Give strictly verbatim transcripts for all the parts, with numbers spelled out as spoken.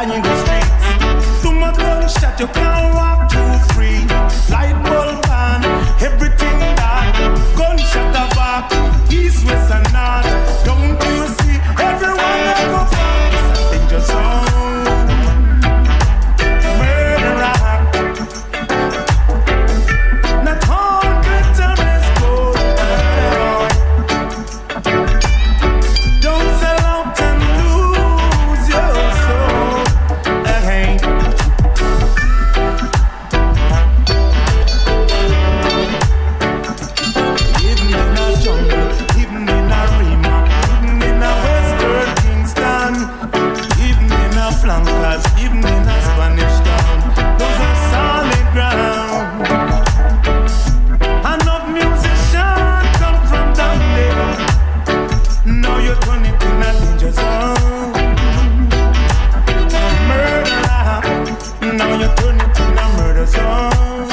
in the streets. Too much gunshot, you can't walk too free. Light bulb on, everything that. Gunshot a back, east, west and north. Don't you see, everyone that go far. It's a danger zone. Murderer. Not all good time is gold. Don't sell out and lose your soul. Hey. Even in a jungle, even in a Rima, even in a Western Kingston, even in a flankers, even in a Spanish town, those are solid ground. Enough musicians come from down there. Now you turn it in a danger zone. Murderer. Now you turn it in a murder zone.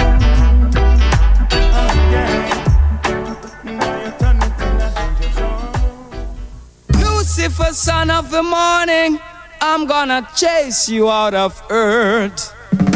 Oh, yeah. Now you turn it in a danger zone. Lucifer, son of the morning, I'm gonna chase you out of earth.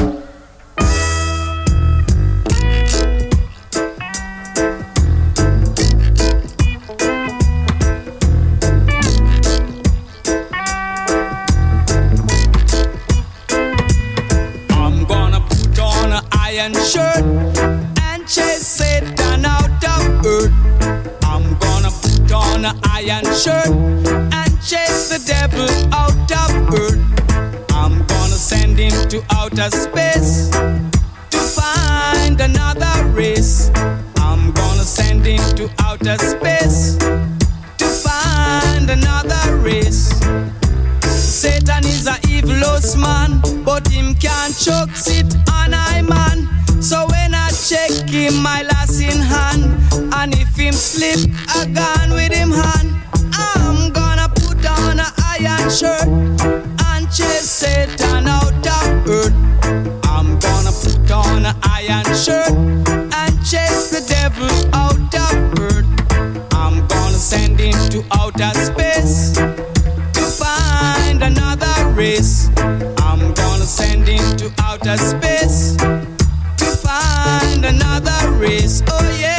I'm gonna put on an iron shirt and chase Satan out of earth. I'm gonna put on an iron shirt and chase the devil out of earth. I'm gonna send him to outer space to find another race. I'm gonna send him to outer space to find another race. Satan is a evilous man, but him can't choke sit on I man. So when I check him, my lass in hand, and if him slip, I gone with him hand. I'm gonna put on an iron shirt and chase Satan out of earth. I'm gonna put on an iron shirt and chase the devil out of earth. I'm gonna send him to outer space to find another race. I'm gonna send him to outer space to find another race. Oh yeah.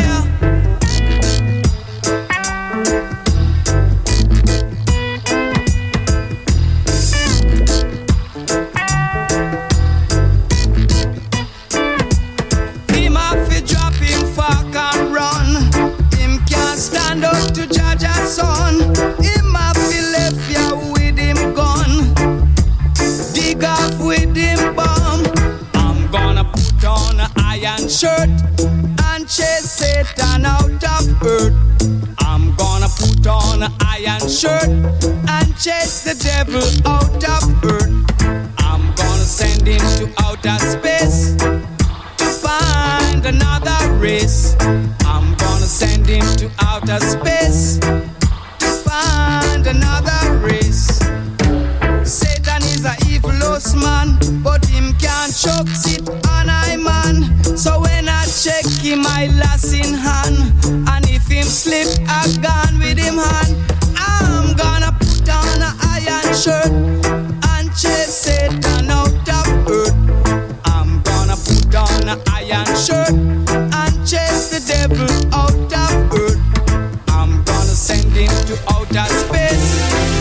Him have to drop him fuck and run. Him can't stand up to judge a son. Him have to left ya with him gun. Dig off with him bomb. I'm gonna put on an iron shirt and chase Satan out of earth. I'm gonna put on an iron shirt and chase the devil out of earth. I'm gonna send him to outer space to find another race. I'm gonna send him to outer space to find another race. Satan is a evilous man, but him can't choke sit on I man. So when I check him, I lass in hand, and if him slip, I gone with him hand. I'm gonna put on an iron shirt and chase Satan out of earth. I'm gonna put on an iron shirt and chase the devil out of earth. I'm gonna send him to outer space.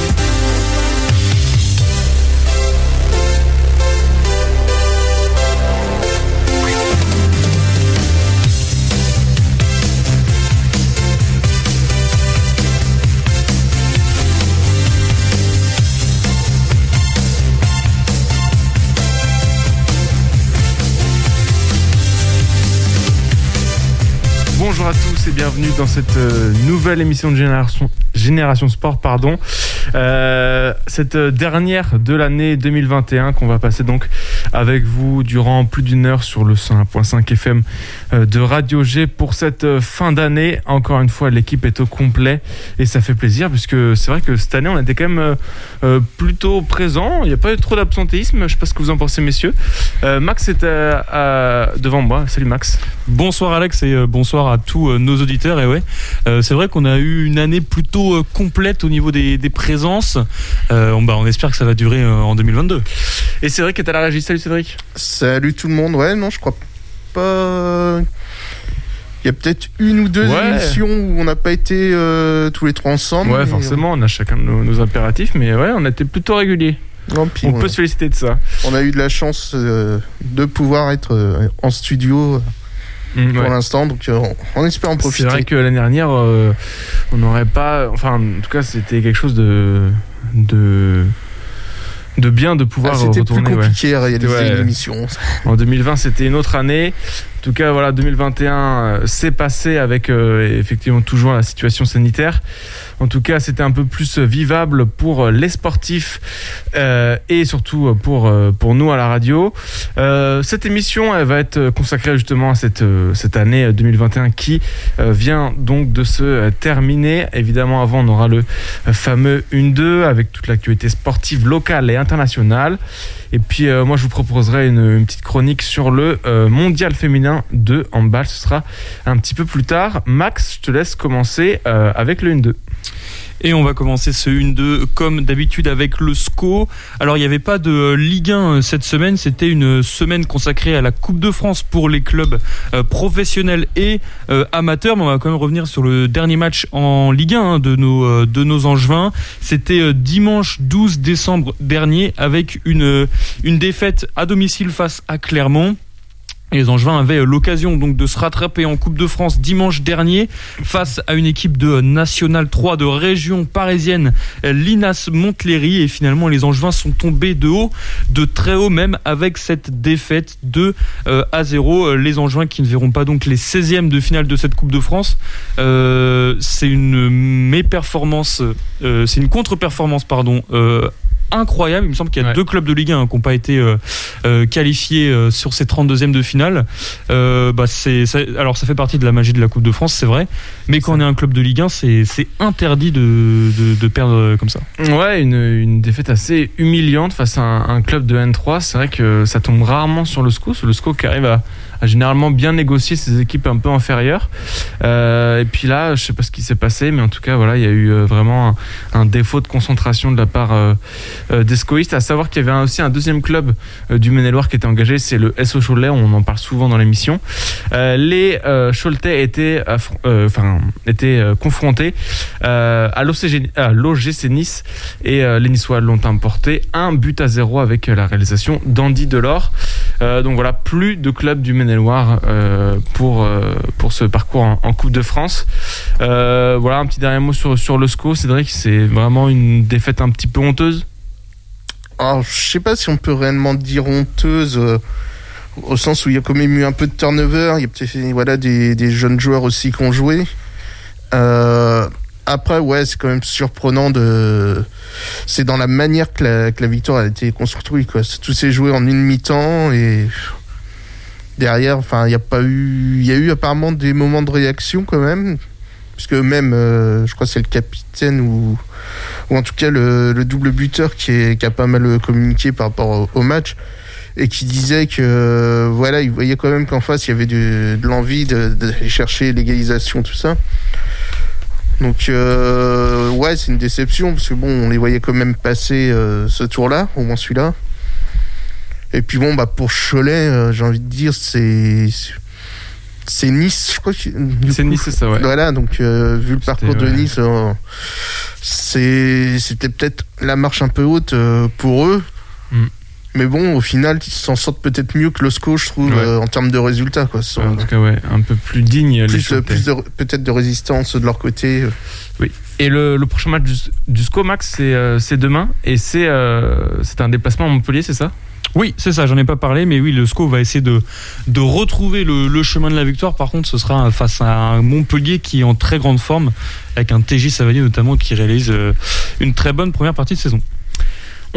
Bonjour à tous et bienvenue dans cette euh, nouvelle émission de Génération, Génération Sport, pardon. Euh, cette dernière de l'année deux mille vingt et un qu'on va passer donc avec vous durant plus d'une heure sur le cent un virgule cinq F M de Radio G pour cette fin d'année. Encore une fois, l'équipe est au complet et ça fait plaisir puisque c'est vrai que cette année, on était quand même euh, plutôt présent. Il n'y a pas eu trop d'absentéisme. Je ne sais pas ce que vous en pensez, messieurs. Euh, Max est à, à, devant moi. Salut Max. Bonsoir Alex et bonsoir à tous nos auditeurs. Et ouais, euh, c'est vrai qu'on a eu une année plutôt complète au niveau des, des présences. Euh, on, bah, on espère que ça va durer en deux mille vingt-deux. Et Cédric est à la régie. Salut Cédric. Salut tout le monde. Ouais, non, je crois pas. Il y a peut-être une ou deux ouais. émissions où on n'a pas été euh, tous les trois ensemble. Ouais, forcément, on a chacun de nos, nos impératifs, mais ouais, on a été plutôt réguliers. Non, puis on, on peut se féliciter de ça. On a eu de la chance euh, de pouvoir être euh, en studio mmh, pour ouais. l'instant, donc euh, on, on espère en profiter. C'est vrai que l'année dernière, euh, on n'aurait pas. Enfin, en tout cas, c'était quelque chose de. de de bien de pouvoir ah, c'était retourner. C'était plus compliqué ouais. à réaliser ouais. une émission. En deux mille vingt, c'était une autre année. En tout cas, voilà, deux mille vingt et un euh, s'est passé avec euh, effectivement toujours la situation sanitaire. En tout cas, c'était un peu plus vivable pour les sportifs euh, et surtout pour, euh, pour nous à la radio. Euh, cette émission, elle va être consacrée justement à cette, euh, cette année deux mille vingt et un qui euh, vient donc de se terminer. Évidemment, avant, on aura le fameux un deux avec toute l'actualité sportive locale et internationale. Et puis, euh, moi, je vous proposerai une, une petite chronique sur le euh, mondial féminin de handball. Ce sera un petit peu plus tard. Max, je te laisse commencer euh, avec le un deux. Et on va commencer ce un deux comme d'habitude avec le S C O. Alors il n'y avait pas de Ligue un cette semaine, c'était une semaine consacrée à la Coupe de France pour les clubs euh, professionnels et euh, amateurs. Mais on va quand même revenir sur le dernier match en Ligue un hein, de, nos, euh, de nos Angevins. C'était euh, dimanche douze décembre dernier avec une, une défaite à domicile face à Clermont. Et les Angevins avaient l'occasion donc de se rattraper en Coupe de France dimanche dernier face à une équipe de National trois de région parisienne, l'I N A S Montlhéry. Et finalement, les Angevins sont tombés de haut, de très haut même, avec cette défaite de euh, à zéro. Les Angevins qui ne verront pas donc les seizièmes de finale de cette Coupe de France. Euh, c'est une méperformance, euh, c'est une contre-performance, pardon. Euh, incroyable, il me semble qu'il y a ouais. deux clubs de Ligue un hein, qui n'ont pas été euh, euh, qualifiés euh, sur ces trente-deuxièmes de finale. Euh, bah c'est, ça, alors ça fait partie de la magie de la Coupe de France, c'est vrai, mais quand on est un club de Ligue un, c'est, c'est interdit de, de, de perdre comme ça. Ouais, une, une défaite assez humiliante face à un, un club de N trois. C'est vrai que ça tombe rarement sur le S C O, sur le S C O qui arrive à a généralement bien négocié ses équipes un peu inférieures. Euh, et puis là, je sais pas ce qui s'est passé, mais en tout cas, voilà, il y a eu euh, vraiment un, un défaut de concentration de la part euh, euh, des SCOistes. À savoir qu'il y avait un, aussi un deuxième club euh, du Maine-et-Loire qui était engagé, c'est le S O Cholet. On en parle souvent dans l'émission. Euh, les euh, Choletais étaient, affr- euh, enfin, étaient euh, confrontés euh, à, l'O C G, à l'O G C Nice et euh, les Niçois l'ont emporté un but à zéro avec la réalisation d'Andy Delors. Euh, donc voilà, plus de clubs du Maine-et-Loire euh, pour, euh, pour ce parcours en, en Coupe de France. Euh, voilà, un petit dernier mot sur, sur le S C O. Cédric, c'est vraiment une défaite un petit peu honteuse. Alors, je sais pas si on peut réellement dire honteuse, euh, au sens où il y a quand même eu un peu de turnover. Il y a peut-être voilà, des, des jeunes joueurs aussi qui ont joué. Euh, après, ouais, c'est quand même surprenant de. C'est dans la manière que la, que la victoire a été construite, quoi. Tout s'est joué en une mi-temps et derrière, enfin, il y a pas eu, il y a eu apparemment des moments de réaction quand même, puisque même, euh, je crois que c'est le capitaine ou, ou en tout cas le, le double buteur qui, est, qui a pas mal communiqué par rapport au, au match et qui disait que euh, voilà, il voyait quand même qu'en face il y avait de, de l'envie de, d'aller chercher l'égalisation, tout ça. Donc euh, ouais, c'est une déception parce que bon, on les voyait quand même passer euh, ce tour-là, au moins celui-là. Et puis bon, bah pour Cholet, euh, j'ai envie de dire, c'est c'est Nice, je crois. Que, c'est coup, Nice, c'est ça, ouais. Voilà, donc euh, vu le parcours C'était, de ouais. Nice, euh, c'est c'était peut-être la marche un peu haute euh, pour eux. Mm. Mais bon, au final, ils s'en sortent peut-être mieux que le S C O, je trouve, ouais. euh, en termes de résultats, quoi. Ouais, en tout cas, ouais, un peu plus digne. Plus, les plus de, peut-être de résistance de leur côté. Oui. Et le, le prochain match du, du S C O, Max, c'est, euh, c'est demain. Et c'est, euh, c'est un déplacement à Montpellier, c'est ça ? Oui, c'est ça, j'en ai pas parlé, mais oui, le S C O va essayer de, de retrouver le, le chemin de la victoire. Par contre, ce sera face à un Montpellier qui est en très grande forme, avec un T J Savanier notamment qui réalise une très bonne première partie de saison.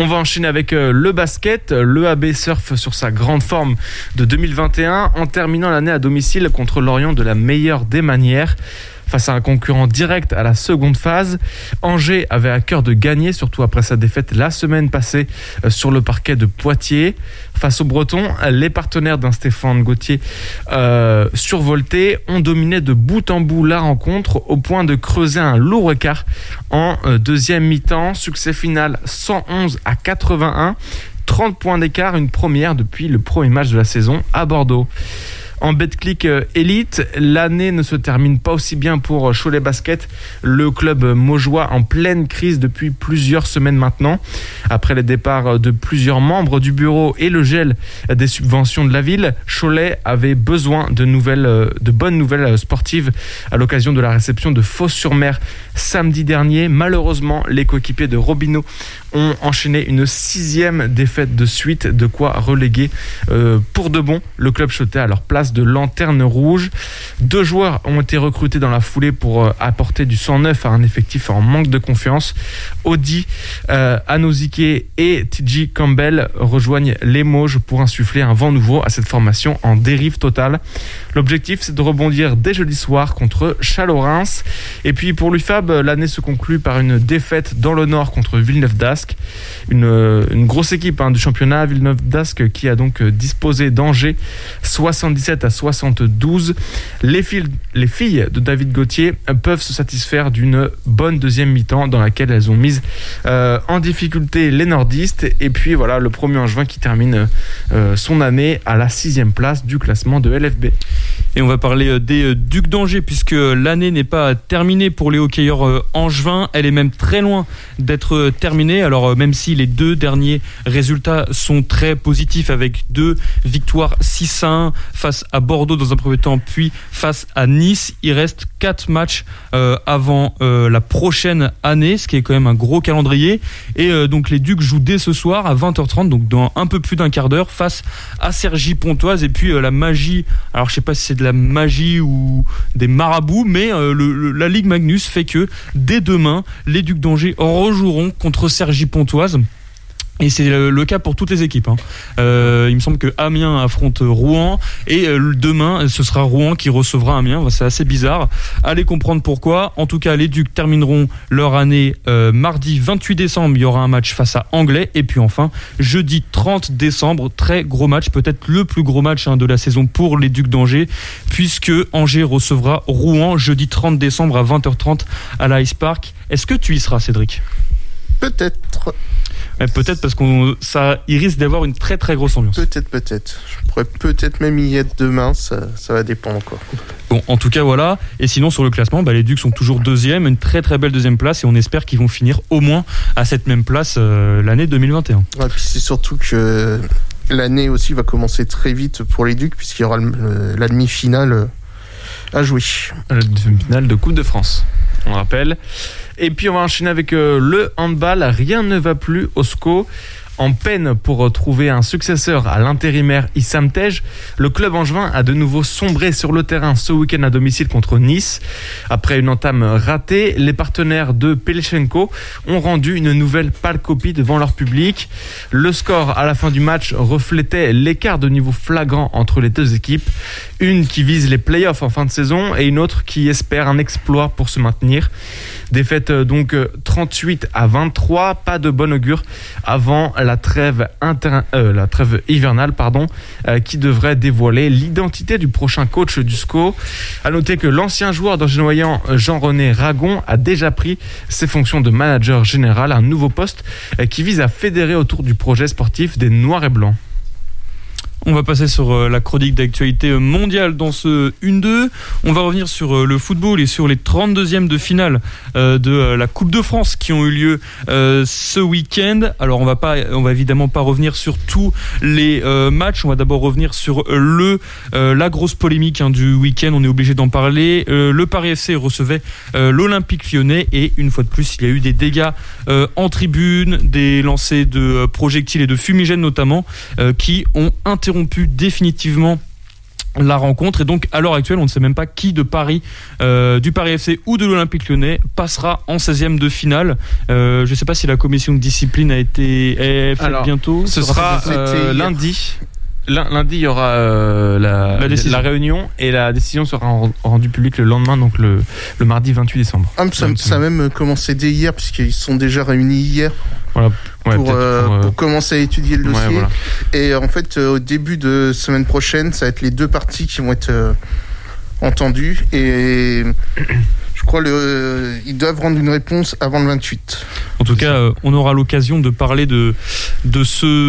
On va enchaîner avec euh, le basket. Le A B surfe sur sa grande forme de deux mille vingt et un en terminant l'année à domicile contre Lorient de la meilleure des manières. Face à un concurrent direct à la seconde phase, Angers avait à cœur de gagner, surtout après sa défaite la semaine passée sur le parquet de Poitiers. Face aux Bretons, les partenaires d'un Stéphane Gauthier euh, survolté ont dominé de bout en bout la rencontre au point de creuser un lourd écart en euh, deuxième mi-temps. Succès final cent onze à quatre-vingt-un, trente points d'écart, une première depuis le premier match de la saison à Bordeaux. En Betclic Elite, l'année ne se termine pas aussi bien pour Cholet Basket, le club maugeois en pleine crise depuis plusieurs semaines maintenant. Après les départs de plusieurs membres du bureau et le gel des subventions de la ville, Cholet avait besoin de, nouvelles, de bonnes nouvelles sportives à l'occasion de la réception de Fos-sur-Mer samedi dernier. Malheureusement, les coéquipiers de Robineau ont enchaîné une sixième défaite de suite, de quoi reléguer euh, pour de bon le club chotais à leur place de lanterne rouge. Deux joueurs ont été recrutés dans la foulée pour euh, apporter du sang neuf à un effectif en manque de confiance. Audi, euh, Anozike et T J Campbell rejoignent les Mauges pour insuffler un vent nouveau à cette formation en dérive totale. L'objectif, c'est de rebondir dès jeudi soir contre Châlons-Reims. Et puis pour l'U F A B, l'année se conclut par une défaite dans le Nord contre Villeneuve-d'Ascq. Une, une grosse équipe hein, du championnat, Villeneuve-d'Ascq, qui a donc disposé d'Angers soixante-dix-sept à soixante-douze. Les filles, les filles de David Gauthier peuvent se satisfaire d'une bonne deuxième mi-temps dans laquelle elles ont mis euh, en difficulté les nordistes. Et puis voilà, le premier Angevin qui termine euh, son année à la sixième place du classement de L F B. Et on va parler des Ducs d'Angers, puisque l'année n'est pas terminée pour les hockeyeurs angevins. Elle est même très loin d'être terminée. Alors même si les deux derniers résultats sont très positifs, avec deux victoires six à un face à Bordeaux dans un premier temps, puis face à Nice, il reste quatre matchs euh, avant euh, la prochaine année, ce qui est quand même un gros calendrier. Et euh, donc les Ducs jouent dès ce soir à vingt heures trente, donc dans un peu plus d'un quart d'heure, face à Cergy-Pontoise. Et puis euh, la magie, alors je sais pas si c'est de la magie ou des marabouts, mais euh, le, le, la Ligue Magnus fait que dès demain, les Ducs d'Angers rejoueront contre Cergy-Pontoise. Et c'est le, le cas pour toutes les équipes. Hein. Euh, il me semble que Amiens affronte Rouen et euh, demain, ce sera Rouen qui recevra Amiens. C'est assez bizarre. Allez comprendre pourquoi. En tout cas, les Ducs termineront leur année euh, mardi vingt-huit décembre. Il y aura un match face à Anglet. Et puis enfin, jeudi trente décembre, très gros match, peut-être le plus gros match hein, de la saison pour les Ducs d'Angers, puisque Angers recevra Rouen jeudi trente décembre à vingt heures trente à l'Ice Park. Est-ce que tu y seras, Cédric ? Peut-être. Mais peut-être parce qu'on ça il risque d'avoir une très très grosse ambiance. Peut-être, peut-être. Je pourrais peut-être même y être demain, ça, ça va dépendre quoi. Bon, en tout cas voilà. Et sinon sur le classement, bah, les Ducs sont toujours deuxième, une très très belle deuxième place, et on espère qu'ils vont finir au moins à cette même place euh, l'année deux mille vingt et un. Ouais, puis c'est surtout que l'année aussi va commencer très vite pour les Ducs, puisqu'il y aura le, le, la demi-finale à jouer. La demi-finale de Coupe de France, on rappelle. Et puis on va enchaîner avec euh, le handball. Rien ne va plus au S C O. En peine pour trouver un successeur à l'intérimaire Issam Tej, le club angevin a de nouveau sombré sur le terrain ce week-end à domicile contre Nice. Après une entame ratée, les partenaires de Pelechenko ont rendu une nouvelle pâle copie devant leur public. Le score à la fin du match reflétait l'écart de niveau flagrant entre les deux équipes. Une qui vise les playoffs en fin de saison et une autre qui espère un exploit pour se maintenir. Défaite donc trente-huit à vingt-trois, pas de bon augure avant la trêve, inter... euh, la trêve hivernale pardon, euh, qui devrait dévoiler l'identité du prochain coach du S C O. À noter que l'ancien joueur d'Angers-Noyant Jean-René Ragon a déjà pris ses fonctions de manager général, un nouveau poste euh, qui vise à fédérer autour du projet sportif des Noirs et Blancs. On va passer sur la chronique d'actualité mondiale dans ce un deux. On va revenir sur le football et sur les trente-deuxièmes de finale de la Coupe de France qui ont eu lieu ce week-end. Alors on va pas, on va évidemment pas revenir sur tous les matchs. On va d'abord revenir sur le la grosse polémique hein, du week-end. On est obligé d'en parler. Le Paris F C recevait l'Olympique Lyonnais et une fois de plus, il y a eu des dégâts en tribune, des lancers de projectiles et de fumigènes notamment qui ont interrompu interrompu définitivement la rencontre. Et donc à l'heure actuelle on ne sait même pas qui de Paris, euh, du Paris F C ou de l'Olympique Lyonnais passera en seizième de finale. euh, je ne sais pas si la commission de discipline a été est faite Alors, bientôt. Ce sera euh, lundi. Lundi, il y aura euh, la, la, la réunion et la décision sera rendue publique le lendemain, donc le, le mardi vingt-huit décembre. Ah, ça, ça a même commencé dès hier, puisqu'ils sont déjà réunis hier voilà. ouais, pour, euh, pour, euh... pour commencer à étudier le dossier. Ouais, voilà. Et en fait, euh, au début de semaine prochaine, ça va être les deux parties qui vont être euh, entendues. Et je crois qu'ils euh, doivent rendre une réponse avant le vingt-huit. En tout cas, euh, on aura l'occasion de parler de, de,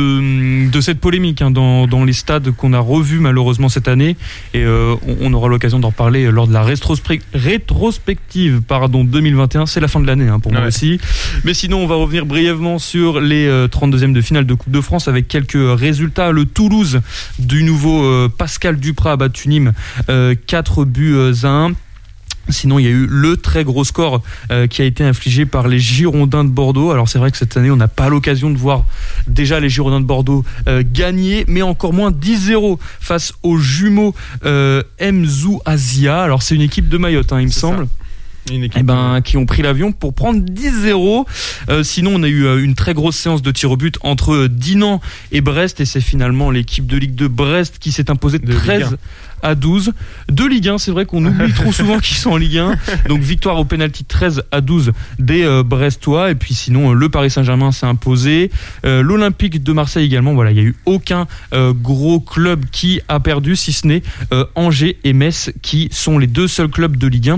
ce, de cette polémique hein, dans, dans les stades qu'on a revus malheureusement cette année. Et euh, on, on aura l'occasion d'en reparler lors de la rétrospect- rétrospective pardon, deux mille vingt et un. C'est la fin de l'année hein, pour ouais. moi aussi. Mais sinon, on va revenir brièvement sur les euh, trente-deuxièmes de finale de Coupe de France avec quelques résultats. Le Toulouse du nouveau euh, Pascal Duprat a battu Nîmes euh, quatre buts à un. Sinon, il y a eu le très gros score euh, qui a été infligé par les Girondins de Bordeaux. Alors c'est vrai que cette année, on n'a pas l'occasion de voir déjà les Girondins de Bordeaux euh, gagner, mais encore moins dix zéro face aux jumeaux euh, Mzou Asia. Alors c'est une équipe de Mayotte, hein, il me c'est semble. Ça. Une équipe eh ben, qui ont pris l'avion pour prendre dix zéro. Euh, sinon, on a eu euh, une très grosse séance de tir au but entre euh, Dinan et Brest. Et c'est finalement l'équipe de Ligue deux Brest qui s'est imposée de treize à douze. De Ligue un, c'est vrai qu'on oublie trop souvent qu'ils sont en Ligue un. Donc victoire au pénalty treize à douze des euh, Brestois. Et puis sinon, euh, le Paris Saint-Germain s'est imposé. Euh, L'Olympique de Marseille également. Voilà, il n'y a eu aucun euh, gros club qui a perdu, si ce n'est euh, Angers et Metz, qui sont les deux seuls clubs de Ligue un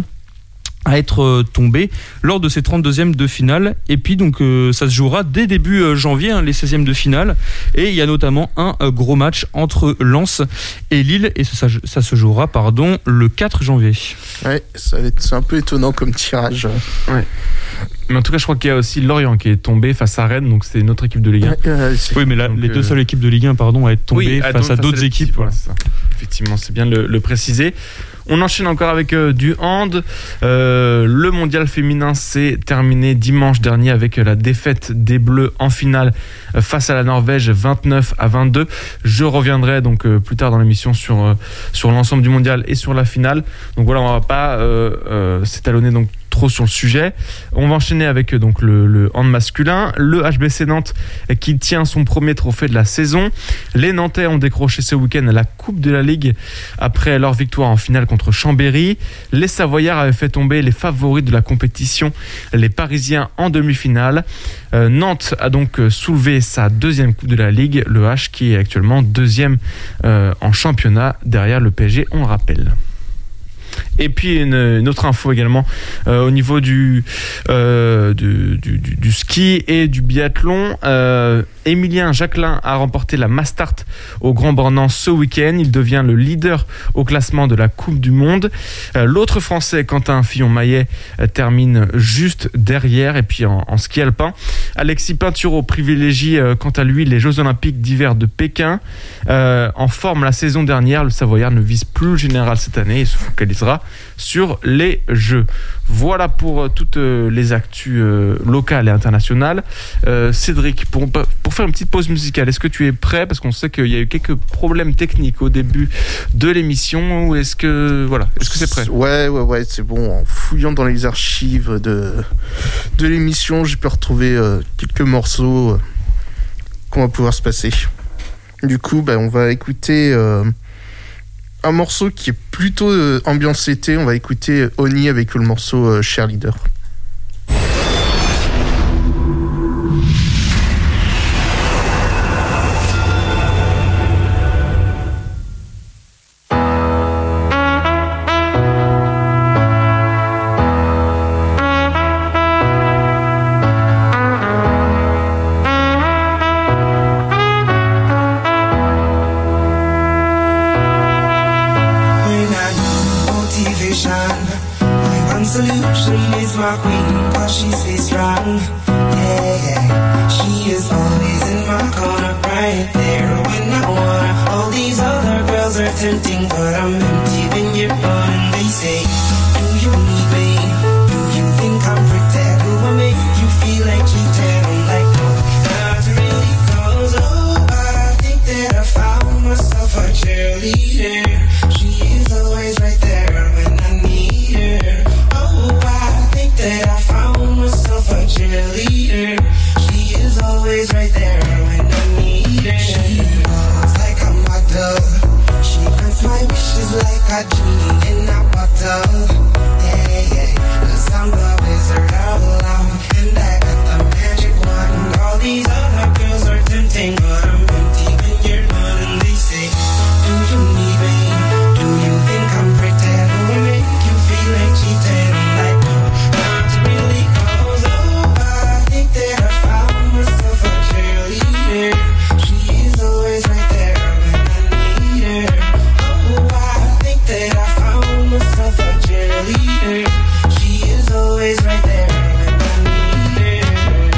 à être tombé lors de ces trente-deuxièmes de finale. Et puis donc euh, ça se jouera dès début euh, janvier, hein, les seizièmes de finale. Et il y a notamment un euh, gros match entre Lens et Lille. Et ça, ça se jouera pardon, le quatre janvier. Ouais, ça va être, c'est un peu étonnant comme tirage. Ouais. Mais en tout cas, je crois qu'il y a aussi Lorient qui est tombé face à Rennes, donc c'est une autre équipe de Ligue un. Euh, oui, mais là, donc, les deux seules équipes de Ligue un pardon, à être tombées oui, face à, à d'autres face équipes. Voilà, c'est ça. Effectivement, c'est bien de le, le préciser. On enchaîne encore avec euh, du hand. Euh, le mondial féminin s'est terminé dimanche dernier avec la défaite des Bleus en finale euh, face à la Norvège, vingt-neuf à vingt-deux. Je reviendrai donc euh, plus tard dans l'émission sur euh, sur l'ensemble du mondial et sur la finale. Donc voilà, on va pas euh, euh, s'étalonner donc trop sur le sujet. On va enchaîner avec donc le, le hand masculin. Le H B C Nantes qui tient son premier trophée de la saison. Les Nantais ont décroché ce week-end la Coupe de la Ligue après leur victoire en finale contre Chambéry. Les Savoyards avaient fait tomber les favoris de la compétition, les Parisiens, en demi-finale. Euh, Nantes a donc soulevé sa deuxième Coupe de la Ligue, le H qui est actuellement deuxième euh, en championnat derrière le P S G, on le rappelle. Et puis une, une autre info également euh, au niveau du, euh, du, du, du, du ski et du biathlon. Euh, Émilien Jacquelin a remporté la Mastart au Grand Bornand ce week-end. Il devient le leader au classement de la Coupe du Monde. Euh, l'autre Français, Quentin Fillon-Maillet, euh, termine juste derrière. Et puis en, en ski alpin, Alexis Pinturo privilégie euh, quant à lui les Jeux Olympiques d'hiver de Pékin. Euh, en forme la saison dernière, le Savoyard ne vise plus le général cette année et se focalisera sur les Jeux. Voilà pour toutes les actus euh, locales et internationales. Euh, Cédric, pour, pour faire une petite pause musicale, est-ce que tu es prêt? Parce qu'on sait qu'il y a eu quelques problèmes techniques au début de l'émission. Ou est-ce que voilà, est-ce que c'est prêt? Ouais, ouais, ouais, c'est bon. En fouillant dans les archives de de l'émission, j'ai pu retrouver euh, quelques morceaux euh, qu'on va pouvoir se passer. Du coup, bah, on va écouter euh, un morceau qui est plutôt euh, ambiance été. On va écouter Oni avec le morceau euh, Cheerleader. Solution is my always right there when I need her. She looks like a model. She grants my wishes like a genie in a bottle. Yeah, yeah, 'cause I'm the wizard of love, and I got the magic wand. All these other girls are tempting, but I'm empty when you're gone. And they say, do you need me? Do you think I'm pretty? Do I make you feel like cheating? I'm like, no, not really, 'cause oh, I think that I found myself a cheerleader. She is always right there when I need her. Oh, I think that I found myself a cheerleader. She is always right there when I need her.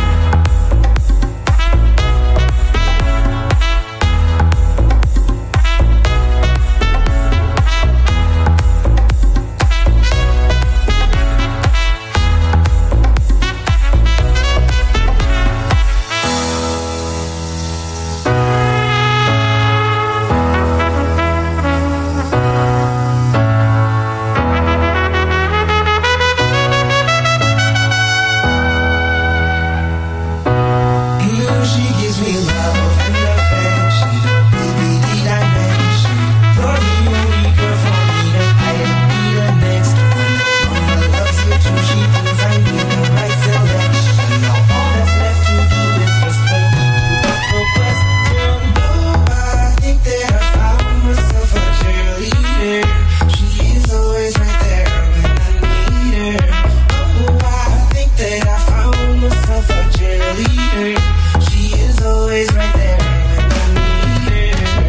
She gives me love and affection, baby, the dimension. You're the only girl for me, that I don't need the next one. Mama loves you too, she thinks I need the right selection. Now all that's left to do is just hold you to the question. Oh, I think that I found myself a cheerleader. She is always right there when I need her. Oh, I think that I found myself a cheerleader. She is always right there when I need her.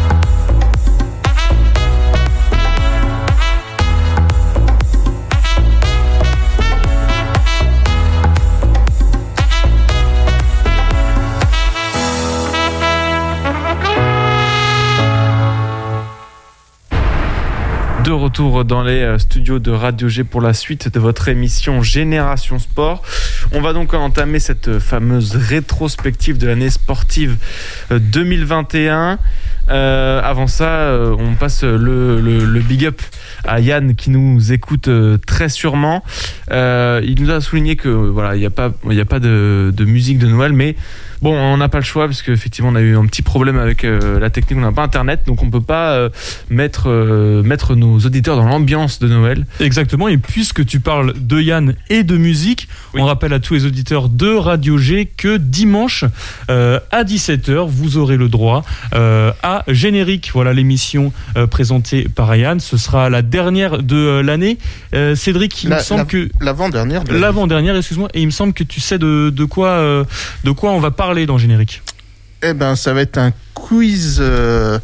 De retour dans les euh, studios de Radio G pour la suite de votre émission Génération Sport. On va donc entamer cette fameuse rétrospective de l'année sportive euh, deux mille vingt et un. Euh, avant ça, euh, on passe le, le, le big up à Yann qui nous écoute euh, très sûrement. Euh, il nous a souligné que voilà, il n'y a pas, il n'y a pas de, de musique de Noël, mais bon, on n'a pas le choix parce qu'effectivement, on a eu un petit problème avec euh, la technique. On n'a pas Internet, donc on peut pas euh, mettre euh, mettre nos auditeurs dans l'ambiance de Noël. Exactement, et puisque tu parles de Yann et de musique, oui. On rappelle à tous les auditeurs de Radio G que dimanche euh, à dix-sept heures, vous aurez le droit euh, à Générique. Voilà l'émission euh, présentée par Yann. Ce sera la dernière de euh, l'année. Euh, Cédric, il la, me semble la, que... L'avant-dernière. De L'avant-dernière, excuse-moi. Et il me semble que tu sais de, de, quoi, euh, de quoi on va parler dans Générique. Eh ben, ça va être un quiz euh,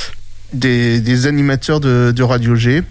des, des animateurs de, de Radio G.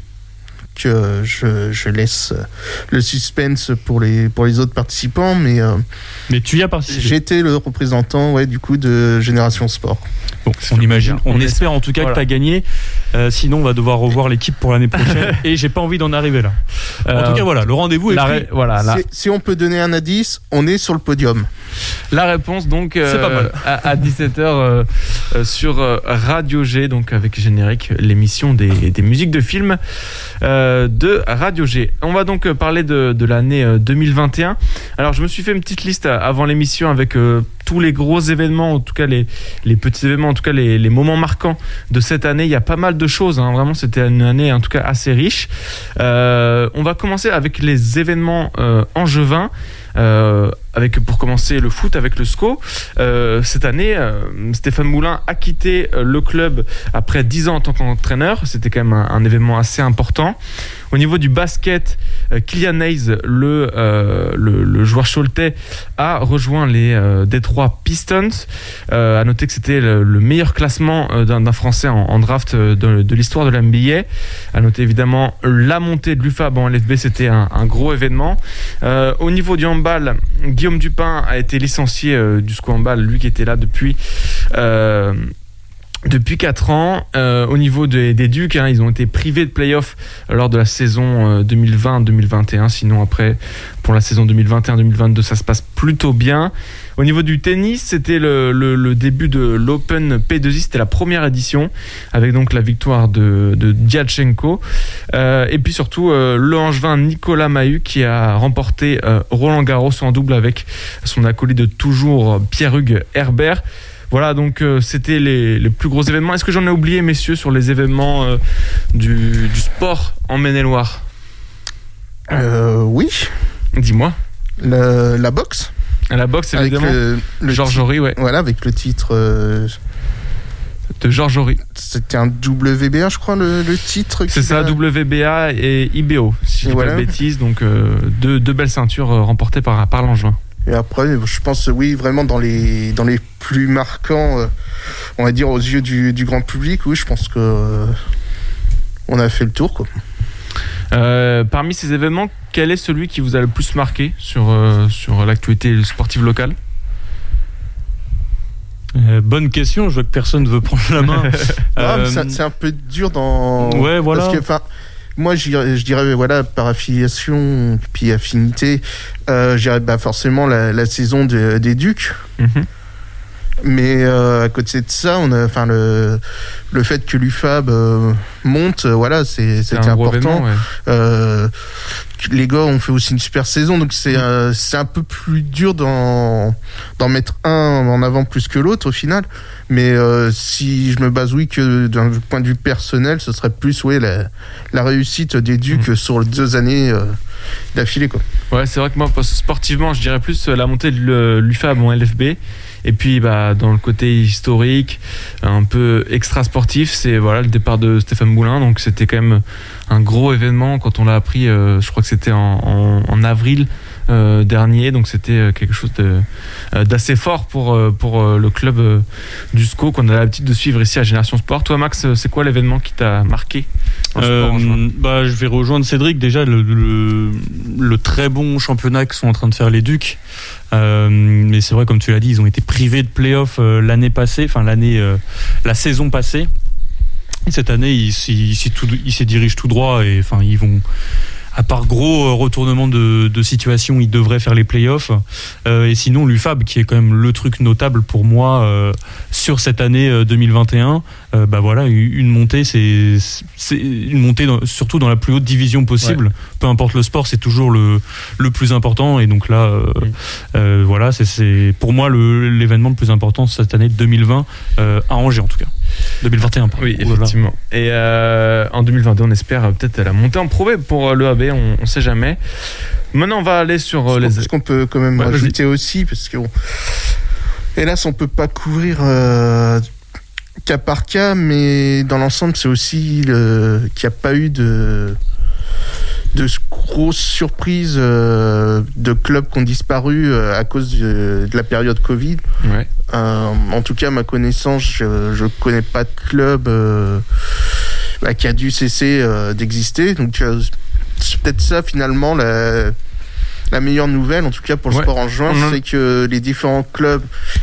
Que je, je laisse le suspense pour les, pour les autres participants, mais, euh, mais tu y as participé. J'étais le représentant ouais, du coup de Génération Sport. Bon, on imagine, on, on espère en tout cas voilà. que tu as gagné, euh, sinon on va devoir revoir l'équipe pour l'année prochaine et j'ai pas envie d'en arriver là. Euh, en tout cas voilà, le rendez-vous est pris. Voilà, si, si on peut donner un indice, on est sur le podium. La réponse donc euh, c'est pas mal. à, à dix-sept heures euh, euh, sur euh, Radio G, donc avec Générique, l'émission des, des musiques de films euh, de Radio G. On va donc parler de, de l'année deux mille vingt et un. Alors je me suis fait une petite liste avant l'émission avec euh, tous les gros événements, en tout cas les, les petits événements, en tout cas les, les moments marquants de cette année. Il y a pas mal de choses, hein. Vraiment c'était une année en tout cas assez riche. Euh, on va commencer avec les événements euh, angevins. Euh, avec pour commencer le foot avec le S C O. Euh, cette année, euh, Stéphane Moulin a quitté euh, le club après dix ans en tant qu'entraîneur. C'était quand même un, un événement assez important. Au niveau du basket, euh, Kylian Hayes, le, euh, le, le joueur choletais, a rejoint les euh, Detroit Pistons. Euh, à noter que c'était le, le meilleur classement euh, d'un, d'un Français en, en draft de, de l'histoire de la N B A. À noter évidemment la montée de l'U F A B en L F B, c'était un, un gros événement. Euh, au niveau du handball, Guillaume Dupin a été licencié euh, du S C O handball, lui qui était là depuis... Euh, depuis quatre ans, euh, au niveau des, des Ducs, hein, ils ont été privés de play-off lors de la saison euh, deux mille vingt deux mille vingt et un. Sinon, après, pour la saison deux mille vingt et un deux mille vingt-deux, ça se passe plutôt bien. Au niveau du tennis, c'était le, le, le début de l'Open P deux I, c'était la première édition, avec donc la victoire de, de Diatchenko. Euh, et puis surtout, euh, le Angevin Nicolas Mahut qui a remporté euh, Roland Garros en double avec son acolyte de toujours, Pierre-Hugues Herbert. Voilà, donc euh, c'était les, les plus gros événements. Est-ce que j'en ai oublié, messieurs, sur les événements euh, du, du sport en Maine-et-Loire ? euh, Oui. Dis-moi. Le, la boxe. La boxe, évidemment. Avec le, le Georges titre, Horry, ouais. Voilà, avec le titre. Euh, de Georges Horry. C'était un W B A, je crois, le, le titre. C'est ça, a... W B A et I B O, si je dis voilà. Pas de bêtises. Donc, euh, deux, deux belles ceintures euh, remportées par, par l'Angevin. Et après, je pense, oui, vraiment dans les, dans les plus marquants, euh, on va dire aux yeux du, du grand public, oui, je pense que euh, on a fait le tour, quoi. Euh, parmi ces événements, quel est celui qui vous a le plus marqué sur, euh, sur l'actualité sportive locale ? Euh, bonne question, je vois que personne ne veut prendre la main. euh... ah, c'est, c'est un peu dur dans... Ouais, voilà. Parce que, enfin, moi, je dirais, voilà, par affiliation, puis affinité, euh, je dirais bah, forcément la, la saison de, des Ducs. Mm-hmm. Mais euh, à côté de ça, on a, enfin le le fait que l'U F A B euh, monte, euh, voilà, c'est, c'était c'est important. Ouais. Euh, les gars ont fait aussi une super saison, donc c'est mmh. euh, c'est un peu plus dur d'en d'en mettre un en avant plus que l'autre au final. Mais euh, si je me base oui que d'un point de vue personnel, ce serait plus ouais la la réussite des Ducs mmh. sur les deux années euh, d'affilée, quoi. Ouais, c'est vrai que moi sportivement, je dirais plus la montée de l'U F A B en L F B. Et puis bah, dans le côté historique, un peu extra sportif, c'est voilà, le départ de Stéphane Moulin. Donc c'était quand même un gros événement quand on l'a appris, euh, je crois que c'était en, en, en avril euh, dernier. Donc c'était quelque chose de, euh, d'assez fort pour, pour euh, le club euh, du S C O qu'on a l'habitude de suivre ici à Génération Sport. Toi Max, c'est quoi l'événement qui t'a marqué dans le sport en juin ? bah, Je vais rejoindre Cédric. Déjà le, le, le très bon championnat que sont en train de faire les Ducs. Euh, mais c'est vrai, comme tu l'as dit, ils ont été privés de play-off euh, l'année passée, enfin l'année, euh, la saison passée. Et cette année, ils, ils, ils, tout, ils se dirigent tout droit et enfin ils vont. À part gros retournement de, de situation, ils devraient faire les playoffs. Euh, et sinon, l'U F A B, qui est quand même le truc notable pour moi euh, sur cette année deux mille vingt et un, euh, bah voilà, une montée, c'est, c'est une montée dans, surtout dans la plus haute division possible. Ouais. Peu importe le sport, c'est toujours le, le plus important. Et donc là, euh, oui. euh, voilà, c'est, c'est pour moi le, l'événement le plus important cette année deux mille vingt, euh, à Angers en tout cas. deux mille vingt et un, pardon. Oui, effectivement. Et euh, en deux mille vingt-deux, on espère peut-être la montée en Pro B pour l'E A B, on ne sait jamais. Maintenant, on va aller sur ce les... Ce qu'on peut quand même ouais, rajouter vas-y. Aussi, parce que bon, hélas, on ne peut pas couvrir euh, cas par cas, mais dans l'ensemble, c'est aussi le, qu'il n'y a pas eu de... de grosses surprises euh, de clubs qui ont disparu euh, à cause de, de la période Covid. Ouais. Euh, en tout cas, à ma connaissance, je ne connais pas de club euh, bah, qui a dû cesser euh, d'exister. Donc, euh, c'est peut-être ça, finalement, la, la meilleure nouvelle, en tout cas pour le ouais. sport en juin, mmh. c'est que les différents clubs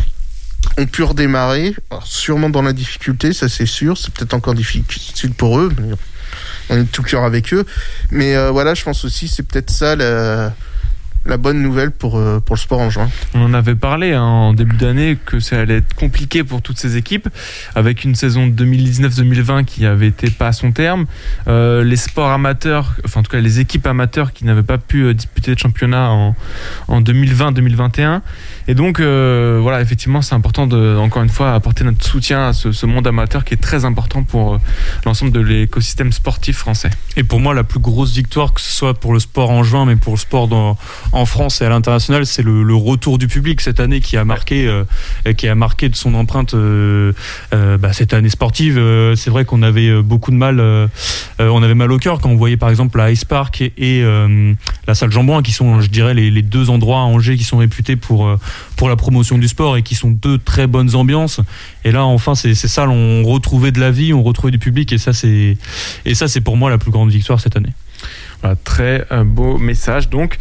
ont pu redémarrer. Alors, sûrement dans la difficulté, ça c'est sûr. C'est peut-être encore difficile pour eux. Mais on est de tout cœur avec eux, mais euh, voilà, je pense aussi c'est peut-être ça la, la bonne nouvelle pour, euh, pour le sport en juin. On en avait parlé hein, en début d'année que ça allait être compliqué pour toutes ces équipes, avec une saison deux mille dix-neuf deux mille vingt qui avait été pas à son terme, euh, les sports amateurs, enfin en tout cas les équipes amateurs qui n'avaient pas pu euh, disputer de championnat en, en deux mille vingt deux mille vingt et un, et donc euh, voilà, effectivement c'est important de, encore une fois, apporter notre soutien à ce, ce monde amateur qui est très important pour euh, l'ensemble de l'écosystème sportif français. Et pour moi la plus grosse victoire, que ce soit pour le sport en juin mais pour le sport dans, en France et à l'international, c'est le, le retour du public cette année qui a marqué, euh, qui a marqué de son empreinte euh, euh, bah, cette année sportive. Euh, c'est vrai qu'on avait beaucoup de mal, euh, on avait mal au cœur quand on voyait par exemple la Ice Park et, et euh, la salle Jean-Bouin, qui sont, je dirais, les, les deux endroits à Angers qui sont réputés pour euh, pour la promotion du sport et qui sont deux très bonnes ambiances. Et là, enfin, ces, ces salles ont retrouvé de la vie, ont retrouvé du public, et ça, c'est et ça, c'est pour moi la plus grande victoire cette année. Voilà, très euh, beau message donc.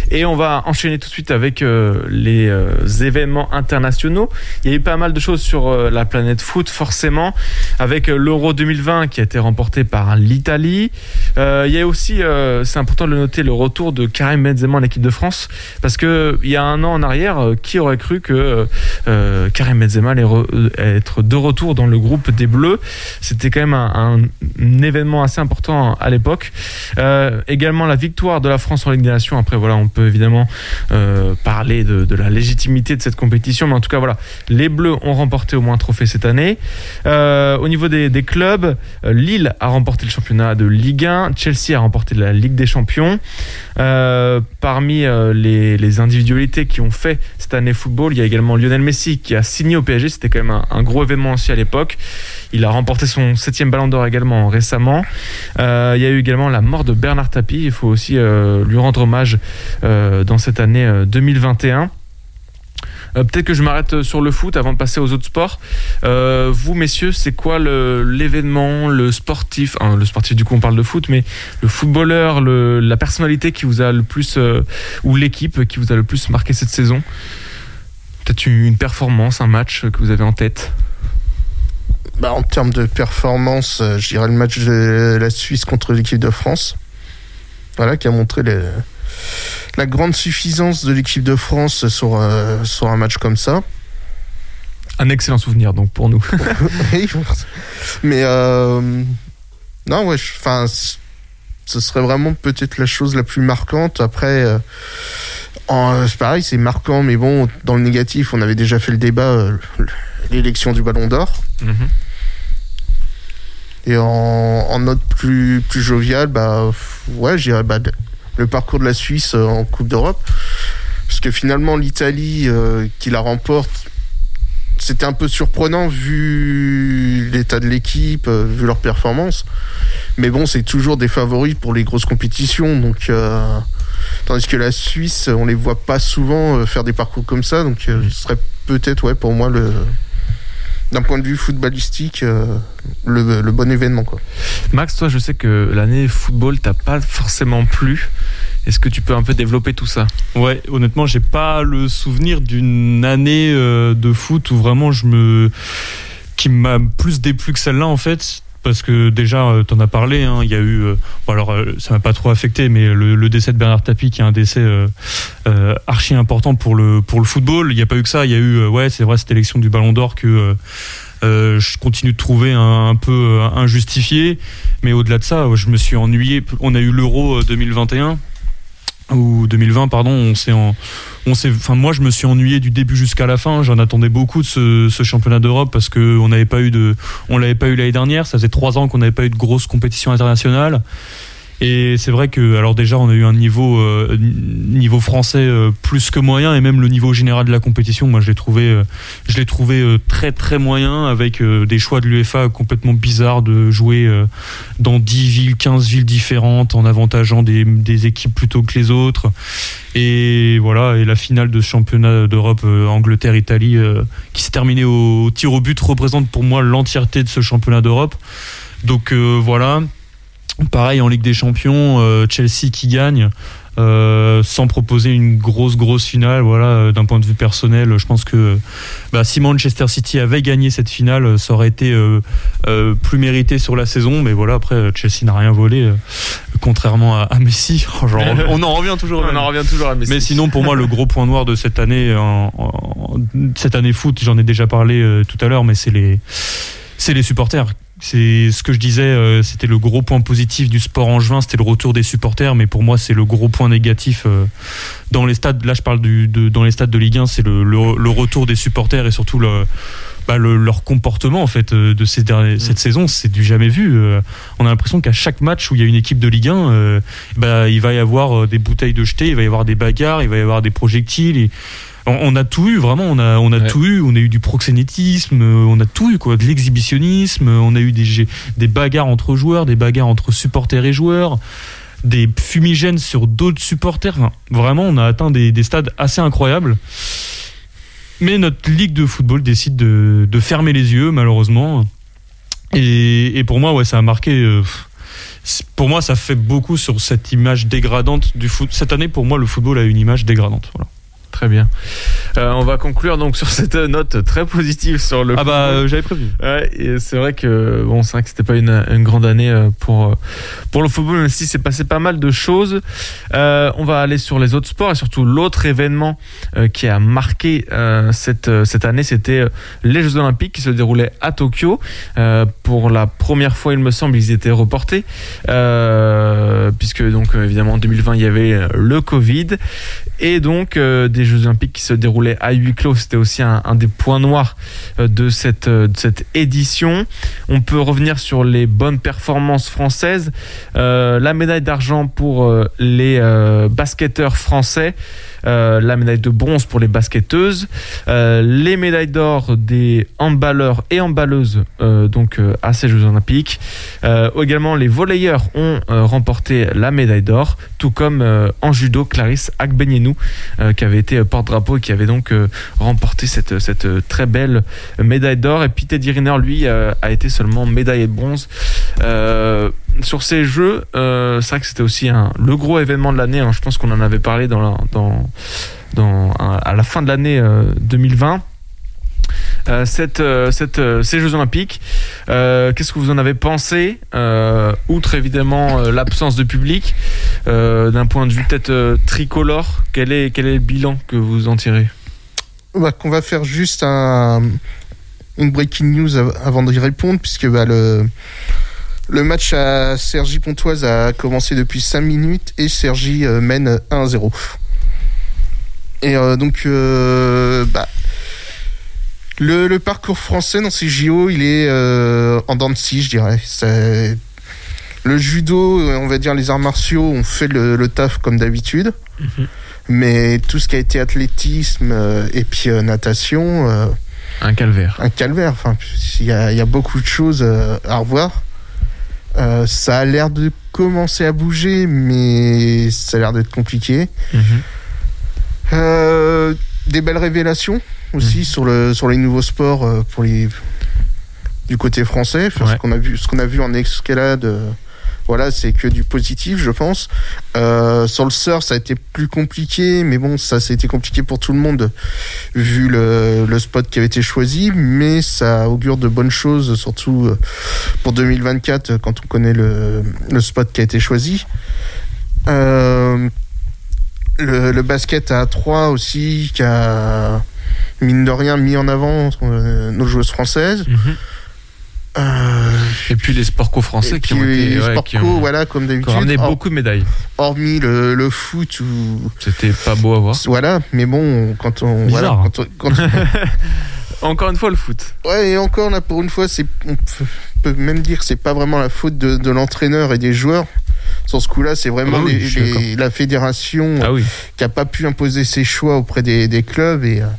Et on va enchaîner tout de suite avec euh, les euh, événements internationaux. Il y a eu pas mal de choses sur euh, la planète foot, forcément, avec euh, l'Euro deux mille vingt qui a été remporté par l'Italie. Euh, il y a aussi, euh, c'est important de le noter, le retour de Karim Benzema en équipe de France, parce que il y a un an en arrière, euh, qui aurait cru que euh, Karim Benzema allait re- être de retour dans le groupe des Bleus. C'était quand même un, un, un événement assez important à l'époque. Euh, également la victoire de la France en Ligue des Nations. Après voilà, on peut évidemment euh, parler de, de la légitimité de cette compétition, mais en tout cas voilà, les Bleus ont remporté au moins un trophée cette année. Euh, au niveau des, des clubs, euh, Lille a remporté le championnat de Ligue un, Chelsea a remporté la Ligue des Champions. Euh, parmi euh, les, les individualités qui ont fait cette année football, il y a également Lionel Messi qui a signé au P S G. C'était quand même un, un gros événement aussi à l'époque. Il a remporté son septième ballon d'or également récemment. Euh, il y a eu également la mort de Bernard Tapie. Il faut aussi euh, lui rendre hommage euh, dans cette année euh, deux mille vingt et un. Euh, peut-être que je m'arrête sur le foot avant de passer aux autres sports. Euh, vous, messieurs, c'est quoi le, l'événement, le sportif, hein, le sportif du coup on parle de foot, mais le footballeur, le, la personnalité qui vous a le plus, euh, ou l'équipe qui vous a le plus marqué cette saison? Peut-être une performance, un match que vous avez en tête? Bah, en termes de performance, euh, je dirais le match de la Suisse contre l'équipe de France. Voilà, qui a montré les, la grande suffisance de l'équipe de France sur, euh, sur un match comme ça. Un excellent souvenir donc pour nous. Oui, mais euh, non, ouais, enfin, ce serait vraiment peut-être la chose la plus marquante. Après, euh, en, c'est pareil, c'est marquant, mais bon, dans le négatif, on avait déjà fait le débat, euh, l'élection du Ballon d'Or. Mm-hmm. Et en, en note plus, plus joviale, bah, ouais, je dirais bah, le parcours de la Suisse en Coupe d'Europe. Parce que finalement, l'Italie euh, qui la remporte, c'était un peu surprenant vu l'état de l'équipe, euh, vu leur performance. Mais bon, c'est toujours des favoris pour les grosses compétitions. Donc, euh, tandis que la Suisse, on les voit pas souvent euh, faire des parcours comme ça. Donc, euh, ce serait peut-être, ouais, pour moi, le... d'un point de vue footballistique, euh, le, le bon événement, quoi. Max, toi, je sais que l'année football t'a pas forcément plu. Est-ce que tu peux un peu développer tout ça? Ouais, honnêtement, j'ai pas le souvenir d'une année euh, de foot où vraiment je me, qui m'a plus déplu que celle-là en fait. Parce que déjà, euh, t'en as parlé, hein, il y a eu, euh, bon alors euh, ça m'a pas trop affecté, mais le, le décès de Bernard Tapie, qui est un décès euh, euh, archi important pour le pour le football. Il y a pas eu que ça, il y a eu, euh, ouais, c'est vrai, cette élection du Ballon d'Or que euh, euh, je continue de trouver un, un peu euh, injustifiée. Mais au-delà de ça, je me suis ennuyé. On a eu l'Euro deux mille vingt et un ou deux mille vingt, pardon. On s'est en On s'est, enfin moi je me suis ennuyé du début jusqu'à la fin. J'en attendais beaucoup de ce, ce championnat d'Europe parce que on n'avait pas eu de, on l'avait pas eu l'année dernière. Ça faisait trois ans qu'on n'avait pas eu de grosse compétition internationale. Et c'est vrai que, alors déjà, on a eu un niveau euh, niveau français euh, plus que moyen, et même le niveau général de la compétition, moi je l'ai trouvé, euh, je l'ai trouvé euh, très très moyen, avec euh, des choix de l'UEFA complètement bizarres de jouer euh, dans dix villes, quinze villes différentes, en avantageant des, des équipes plutôt que les autres. Et voilà, et la finale de ce championnat d'Europe euh, Angleterre-Italie, euh, qui s'est terminée au, au tir au but, représente pour moi l'entièreté de ce championnat d'Europe. Donc euh, voilà. Pareil en Ligue des Champions, euh, Chelsea qui gagne euh, sans proposer une grosse grosse finale. Voilà, euh, d'un point de vue personnel, je pense que bah, si Manchester City avait gagné cette finale, ça aurait été euh, euh, plus mérité sur la saison. Mais voilà, après Chelsea n'a rien volé, euh, contrairement à, à Messi. Genre, on en revient toujours. On en revient toujours à Messi. Mais sinon, pour moi, le gros point noir de cette année, en, en, cette année foot, j'en ai déjà parlé euh, tout à l'heure, mais c'est les c'est les supporters. C'est ce que je disais, euh, c'était le gros point positif du sport angevin, c'était le retour des supporters, mais pour moi c'est le gros point négatif euh, dans les stades. Là je parle du, de, dans les stades de Ligue un, c'est le, le, le retour des supporters et surtout le, bah, le, leur comportement en fait de ces derniers, mmh. cette saison, c'est du jamais vu. Euh, on a l'impression qu'à chaque match où il y a une équipe de Ligue un, euh, bah, il va y avoir des bouteilles de jetées, il va y avoir des bagarres, il va y avoir des projectiles. Et, on a tout eu, vraiment, on a, on a ouais. tout eu, on a eu du proxénétisme, on a tout eu, quoi, de l'exhibitionnisme, on a eu des, des bagarres entre joueurs, des bagarres entre supporters et joueurs, des fumigènes sur d'autres supporters. Enfin, vraiment, on a atteint des, des stades assez incroyables. Mais notre ligue de football décide de, de fermer les yeux, malheureusement. Et, et pour moi, ouais, ça a marqué... Euh, pour moi, ça fait beaucoup sur cette image dégradante du foot. Cette année, pour moi, le football a une image dégradante. Voilà. Très bien. Euh, on va conclure donc sur cette note très positive sur le. Ah bah euh, j'avais prévu. Ouais, et c'est vrai que bon, c'est vrai que c'était pas une, une grande année pour pour le football, même si c'est passé pas mal de choses. Euh, on va aller sur les autres sports et surtout l'autre événement euh, qui a marqué euh, cette cette année, c'était les Jeux Olympiques qui se déroulaient à Tokyo. Euh, pour la première fois, il me semble, ils étaient reportés euh, puisque donc évidemment en deux mille vingt il y avait le Covid et donc euh, des Jeux Olympiques qui se déroulaient à huis clos, c'était aussi un, un des points noirs de cette, de cette édition. On peut revenir sur les bonnes performances françaises. Euh, la médaille d'argent pour euh, les euh, basketteurs français, euh, la médaille de bronze pour les basketteuses, euh, les médailles d'or des handballeurs et handballeuses euh, donc euh, à ces Jeux Olympiques. Euh, également, les volleyeurs ont euh, remporté la médaille d'or, tout comme euh, en judo, Clarisse Agbenienou euh, qui avait été porte-drapeau et qui avait donc euh, remporté cette, cette très belle médaille d'or. Et puis Teddy Riner, lui, euh, a été seulement médaillé de bronze. Euh, sur ces Jeux, euh, c'est vrai que c'était aussi un, le gros événement de l'année. Hein. Je pense qu'on en avait parlé dans la, dans, dans, à la fin de l'année euh, deux mille vingt. Euh, cette, euh, cette, euh, ces Jeux Olympiques, euh, qu'est-ce que vous en avez pensé, euh, outre évidemment euh, l'absence de public, euh, d'un point de vue peut-être euh, tricolore, quel est, quel est le bilan que vous en tirez? Bah, qu'on va faire juste un, une breaking news av- avant d'y répondre, puisque bah, le, le match à Cergy-Pontoise a commencé depuis cinq minutes et Cergy euh, mène un à zéro. Et euh, donc, euh, bah, Le, le parcours français dans ces J O, il est euh, en dents de scie, je dirais. C'est... Le judo, on va dire les arts martiaux, ont fait le, le taf comme d'habitude. Mm-hmm. Mais tout ce qui a été athlétisme euh, et puis euh, natation... Euh, un calvaire. Un calvaire. Enfin, il y a, y a beaucoup de choses euh, à revoir. Euh, ça a l'air de commencer à bouger, mais ça a l'air d'être compliqué. Mm-hmm. Euh, des belles révélations aussi mmh. sur le sur les nouveaux sports euh, pour les du côté français, enfin, ouais. ce qu'on a vu ce qu'on a vu en escalade, euh, voilà, c'est que du positif, je pense. Euh, sur le surf, ça a été plus compliqué, mais bon, ça, ça a été compliqué pour tout le monde vu le le spot qui avait été choisi, mais ça augure de bonnes choses, surtout euh, pour deux mille vingt-quatre quand on connaît le le spot qui a été choisi. Euh, le le basket à trois aussi qui a mine de rien mis en avant euh, nos joueuses françaises. Mmh. Euh, et puis les sports co-français qui ont été les ouais, sports qui ont, co, voilà, comme d'habitude, qui ont ramené or, beaucoup de médailles. Hormis le, le foot où c'était pas beau à voir. Voilà, mais bon, quand on bizarre. Voilà, quand on, quand on... Encore une fois le foot. Ouais, et encore là pour une fois, c'est on peut même dire que c'est pas vraiment la faute de, de l'entraîneur et des joueurs. Sur ce coup-là, c'est vraiment ah oui, les, les, la fédération ah oui. qui a pas pu imposer ses choix auprès des, des clubs et euh,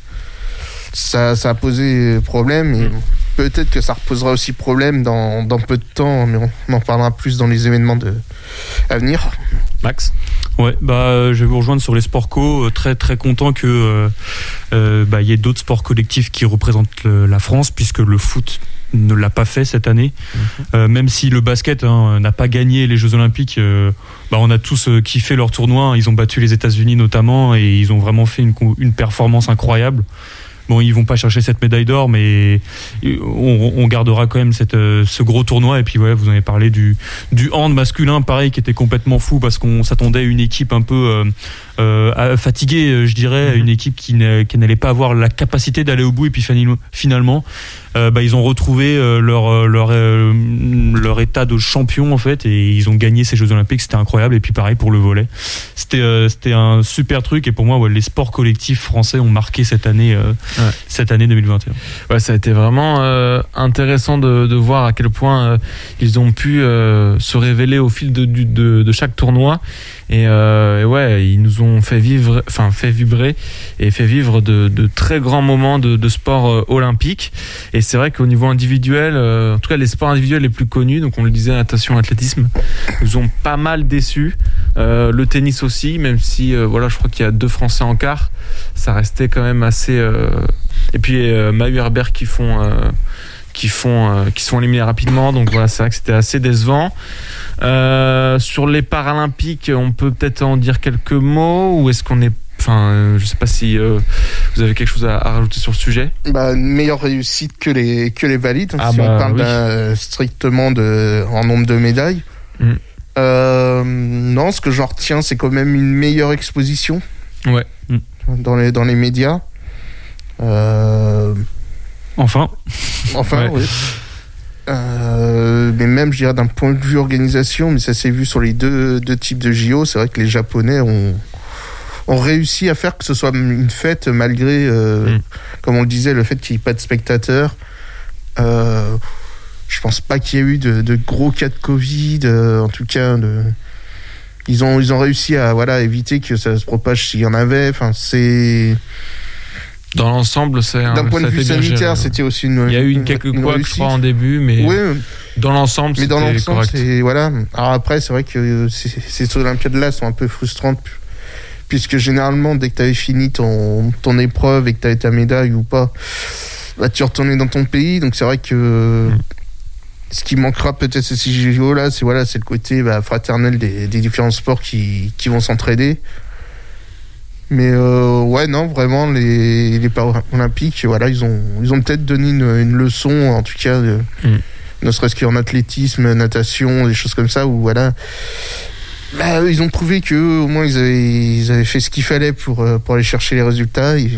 ça, ça a posé problème et mmh. peut-être que ça reposera aussi problème dans, dans peu de temps, mais on, on en parlera plus dans les événements de, à venir. Max ? Ouais, bah je vais vous rejoindre sur les sports co. Très très content que euh, euh, bah il y ait d'autres sports collectifs qui représentent le, la France, puisque le foot ne l'a pas fait cette année. Mmh. Euh, même si le basket hein, n'a pas gagné les Jeux Olympiques, euh, bah on a tous euh, kiffé leur tournoi. Ils ont battu les États-Unis notamment et ils ont vraiment fait une, une performance incroyable. Bon, ils vont pas chercher cette médaille d'or, mais on, on gardera quand même cette, ce gros tournoi. Et puis, ouais, vous en avez parlé du, du hand masculin, pareil, qui était complètement fou parce qu'on s'attendait à une équipe un peu euh, euh, fatiguée, je dirais, une équipe qui, qui n'allait pas avoir la capacité d'aller au bout. Et puis finalement, euh, bah, ils ont retrouvé leur, leur, euh, leur état de champion, en fait, et ils ont gagné ces Jeux Olympiques. C'était incroyable. Et puis, pareil pour le volley. C'était, euh, c'était un super truc. Et pour moi, ouais, les sports collectifs français ont marqué cette année. Euh, Ouais. Cette année deux mille vingt et un. Ouais, ça a été vraiment euh, intéressant de, de voir à quel point euh, ils ont pu euh, se révéler au fil de, de, de chaque tournoi. Et, euh, et ouais, ils nous ont fait vivre, enfin fait vibrer et fait vivre de, de très grands moments de, de sport euh, olympique. Et c'est vrai qu'au niveau individuel, euh, en tout cas les sports individuels les plus connus, donc on le disait, natation, athlétisme, nous ont pas mal déçus. Euh, le tennis aussi, même si euh, voilà, je crois qu'il y a deux Français en quart, ça restait quand même assez. Euh, Et puis euh, Mahu Herbert qui font, euh, qui font, euh, qui sont éliminés rapidement. Donc voilà, c'est vrai que c'était assez décevant. Euh, sur les Paralympiques, on peut peut-être en dire quelques mots, ou est-ce qu'on est Enfin, euh, je sais pas si euh, vous avez quelque chose à, à rajouter sur le sujet. Bah, une meilleure réussite que les que les valides. Ah si bah, on parle oui. d'un, strictement de en nombre de médailles. Mm. Euh, non, ce que j'en retiens, c'est quand même une meilleure exposition. Ouais. Mm. Dans les dans les médias. Euh, Enfin. enfin, Ouais. oui. Euh, mais même, je dirais, d'un point de vue organisation, mais ça s'est vu sur les deux deux types de J O. C'est vrai que les Japonais ont ont réussi à faire que ce soit une fête malgré, euh, Mm. comme on le disait, le fait qu'il n'y ait pas de spectateurs. Euh, je pense pas qu'il y ait eu de, de gros cas de Covid, euh, en tout cas. De... Ils ont ils ont réussi à voilà éviter que ça se propage s'il y en avait. Enfin, c'est Dans l'ensemble, c'est un- d'un point de ça a vue été bien géré. sanitaire, c'était aussi une. Il y a eu une une- quelques une couacs, je réussite. crois, en début, mais Oui, dans l'ensemble, mais dans c'était l'ensemble, correct. c'est voilà. Alors après, c'est vrai que ces, ces Olympiades-là sont un peu frustrantes, puisque généralement, dès que tu avais fini ton, ton épreuve et que tu avais ta médaille ou pas, bah, tu retournais dans ton pays. Donc c'est vrai que Mm. ce qui manquera peut-être ces J O-là, c'est voilà, c'est le côté bah, fraternel des, des différents sports qui, qui vont s'entraider. Mais euh, ouais, non, vraiment, les, les Paralympiques, voilà, ils ont, ils ont peut-être donné une, une leçon, en tout cas, de, Mm. ne serait-ce qu'en athlétisme, natation, des choses comme ça, où voilà. Bah, ils ont prouvé qu'eux, au moins, ils avaient, ils avaient fait ce qu'il fallait pour, euh, pour aller chercher les résultats. Et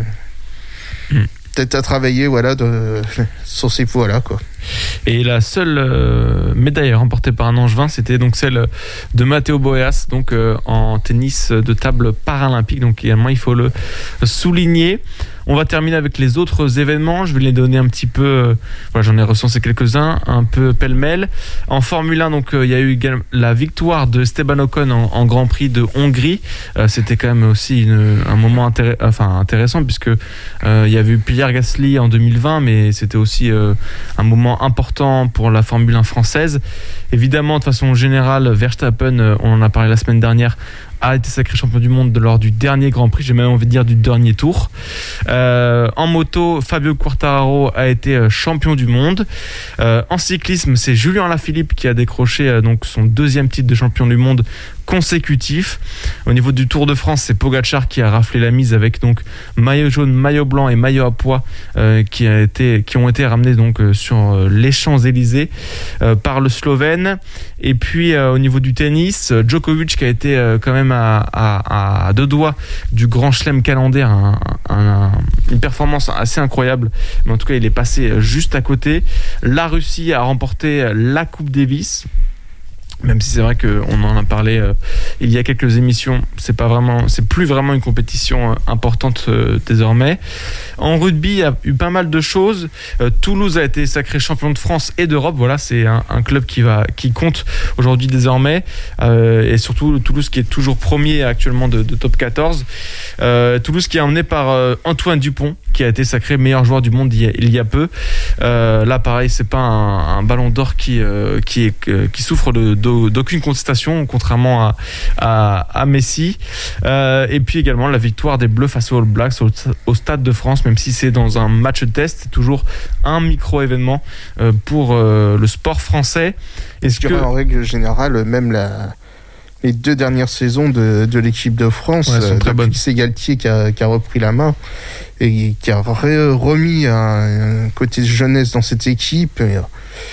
Mm. peut-être à travailler, voilà, de, sur ces poids-là, quoi. Et la seule euh, médaille remportée par un Angevin, c'était donc celle de Matteo Boeas, donc euh, en tennis de table paralympique. Donc également, il faut le souligner. On va terminer avec les autres événements. Je vais les donner un petit peu. Euh, voilà, j'en ai recensé quelques-uns, un peu pêle-mêle. En Formule un, donc euh, il y a eu également la victoire de Esteban Ocon en, en Grand Prix de Hongrie. Euh, c'était quand même aussi une, un moment intéress- enfin, intéressant puisque euh, il y avait eu Pierre Gasly en deux mille vingt, mais c'était aussi euh, un moment important pour la Formule un française. Évidemment, de façon générale, Verstappen, euh, on en a parlé la semaine dernière, a été sacré champion du monde lors du dernier Grand Prix, j'ai même envie de dire du dernier tour. Euh, en moto, Fabio Quartararo a été champion du monde. Euh, en cyclisme, c'est Julien Alaphilippe qui a décroché euh, donc son deuxième titre de champion du monde consécutif. Au niveau du Tour de France, c'est Pogacar qui a raflé la mise avec donc maillot jaune, maillot blanc et maillot à pois euh, qui, a été, qui ont été ramenés donc euh, sur euh, les Champs-Élysées euh, par le Slovène. Et puis euh, au niveau du tennis, Djokovic qui a été euh, quand même à, à, à deux doigts du Grand Chelem calendaire, un, un, une performance assez incroyable, mais en tout cas il est passé juste à côté. La Russie a remporté la Coupe Davis. Même si c'est vrai qu'on en a parlé euh, il y a quelques émissions, c'est pas vraiment, c'est plus vraiment une compétition euh, importante euh, désormais. En rugby, il y a eu pas mal de choses. Euh, Toulouse a été sacré champion de France et d'Europe. Voilà, c'est un, un club qui va, qui compte aujourd'hui désormais, euh, et surtout Toulouse qui est toujours premier actuellement de, de top quatorze. Euh, Toulouse qui est emmené par euh, Antoine Dupont, qui a été sacré meilleur joueur du monde il y a, il y a peu. Euh, là, pareil, c'est pas un, un ballon d'or qui euh, qui est euh, qui souffre de, de d'aucune contestation, contrairement à, à, à Messi. Euh, et puis également la victoire des Bleus face aux All Blacks au, au Stade de France, même si c'est dans un match test, c'est toujours un micro-événement euh, pour euh, le sport français. Est-ce que... que... En règle générale, même la... les deux dernières saisons de, de l'équipe de France, Ouais, sont très depuis bonnes. que c'est Galtier qui a, qui a repris la main et qui a re- remis un, un côté jeunesse dans cette équipe, et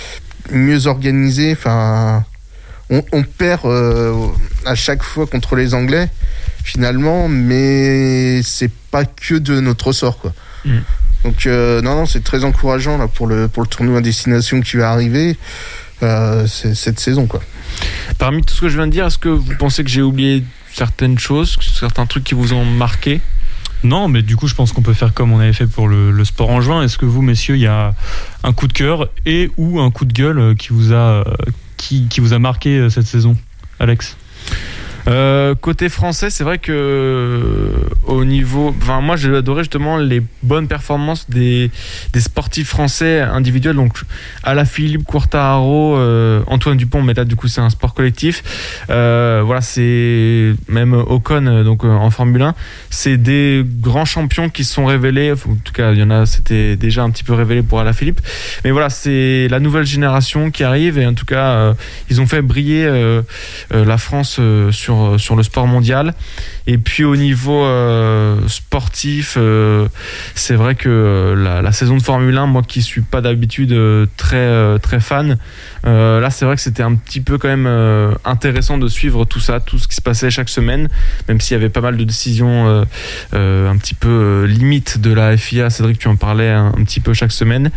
mieux organisé, enfin... On, on perd euh, à chaque fois contre les Anglais, finalement, mais c'est pas que de notre ressort, quoi. Mm. Donc euh, non, non, c'est très encourageant là pour le pour le tournoi à destination qui va arriver euh, c'est, cette saison, quoi. Parmi tout ce que je viens de dire, est-ce que vous pensez que j'ai oublié certaines choses, certains trucs qui vous ont marqué ? Non, mais du coup, je pense qu'on peut faire comme on avait fait pour le, le sport en juin. Est-ce que vous, messieurs, il y a un coup de cœur et ou un coup de gueule qui vous a, qui, qui vous a marqué cette saison, Alex ? Euh, côté français, c'est vrai que euh, au niveau, enfin moi j'ai adoré justement les bonnes performances des, des sportifs français individuels. Donc Alaphilippe, Quartararo, euh, Antoine Dupont, mais là du coup c'est un sport collectif. Euh, voilà, c'est même Ocon donc euh, en Formule un, c'est des grands champions qui se sont révélés. En tout cas, il y en a, c'était déjà un petit peu révélé pour Alaphilippe. Mais voilà, c'est la nouvelle génération qui arrive et en tout cas, euh, ils ont fait briller euh, euh, la France euh, sur sur le sport mondial. Et puis au niveau euh, sportif, euh, c'est vrai que euh, la, la saison de Formule un, moi qui suis pas d'habitude euh, très euh, très fan, euh, là c'est vrai que c'était un petit peu quand même euh, intéressant de suivre tout ça, tout ce qui se passait chaque semaine, même s'il y avait pas mal de décisions euh, euh, un petit peu euh, limites de la F I A. Cédric, tu en parlais un, un petit peu chaque semaine.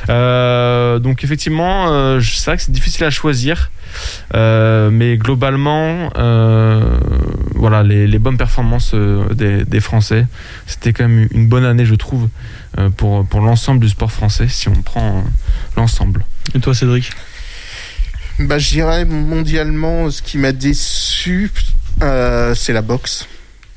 Euh, donc effectivement, euh, c'est vrai que c'est difficile à choisir. Euh, mais globalement, euh, voilà, les, les bonnes performances euh, des, des Français, c'était quand même une bonne année, je trouve, euh, pour, pour l'ensemble du sport français, si on prend euh, l'ensemble. Et toi, Cédric ? Bah, je dirais mondialement, ce qui m'a déçu, euh, c'est la boxe.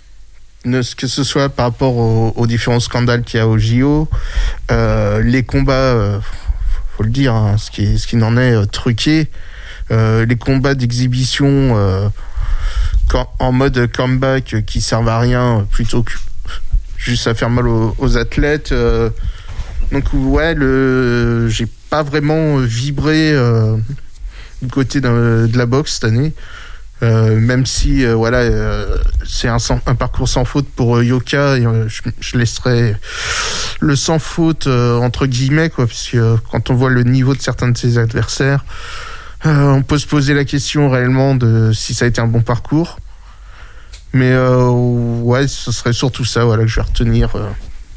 Ne, que ce soit par rapport aux, aux différents scandales qu'il y a au J O, euh, les combats, euh, faut le dire, hein, ce qui, ce qui n'en est euh, truqué. Euh, les combats d'exhibition euh, quand, en mode comeback euh, qui servent à rien, plutôt que juste à faire mal aux, aux athlètes. Euh, donc ouais, le, j'ai pas vraiment vibré euh, du côté de, de la boxe cette année. Euh, même si euh, voilà, euh, c'est un, sans, un parcours sans faute pour euh, Yoka, et, euh, je, je laisserai le sans faute euh, entre guillemets, quoi, puisque euh, quand on voit le niveau de certains de ses adversaires, Euh, on peut se poser la question réellement de si ça a été un bon parcours. Mais euh, ouais, ce serait surtout ça, voilà, que je vais retenir. Euh.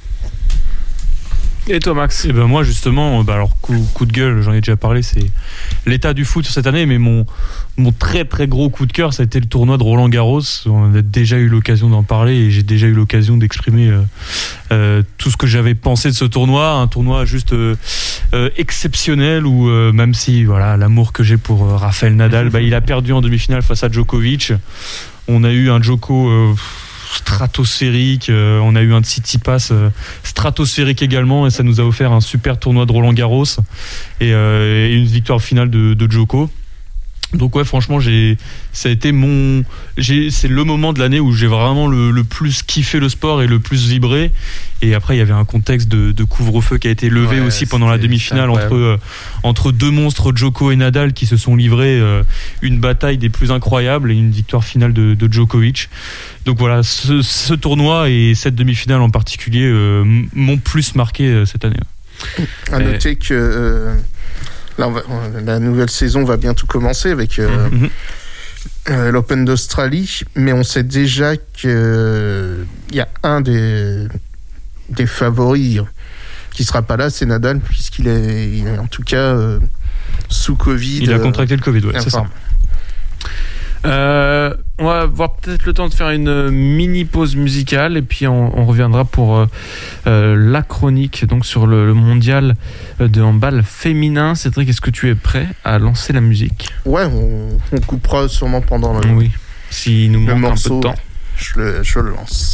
Et toi, Max ? Et ben moi justement, bah alors coup, coup de gueule, j'en ai déjà parlé, c'est l'état du foot cette année, mais mon mon très très gros coup de cœur, ça a été le tournoi de Roland Garros. On a déjà eu l'occasion d'en parler et j'ai déjà eu l'occasion d'exprimer euh, euh, tout ce que j'avais pensé de ce tournoi, un tournoi juste euh, euh, exceptionnel où euh, même si voilà l'amour que j'ai pour euh, Rafael Nadal, bah il a perdu en demi-finale face à Djokovic. On a eu un Djoko euh, stratosphérique, euh, on a eu un Tsitsipas euh, stratosphérique également, et ça nous a offert un super tournoi de Roland Garros et, euh, et une victoire finale de, de Djoko. Donc ouais, franchement, j'ai, ça a été mon, j'ai, c'est le moment de l'année où j'ai vraiment le, le plus kiffé le sport et le plus vibré. Et après, il y avait un contexte de, de couvre-feu qui a été levé ouais, aussi pendant la demi-finale entre euh, entre deux monstres, Djoko et Nadal, qui se sont livrés euh, une bataille des plus incroyables et une victoire finale de, de Djokovic. Donc voilà, ce, ce tournoi et cette demi-finale en particulier euh, m'ont plus marqué euh, cette année. À noter que euh, là, on va, la nouvelle saison va bientôt commencer avec euh, mm-hmm. euh, l'Open d'Australie, mais on sait déjà qu'il euh, y a un des, des favoris qui sera pas là, c'est Nadal, puisqu'il est, il est en tout cas euh, sous Covid. Il a contracté le Covid, ouais, c'est ça. Euh, on va avoir peut-être le temps de faire une mini pause musicale et puis on, on reviendra pour euh, euh, la chronique donc sur le, le mondial de handball féminin. Cédric, est-ce que tu es prêt à lancer la musique ? Ouais, on, on coupera sûrement pendant le, oui, s'il nous le manque morceau, un peu de temps. Je le, je le lance.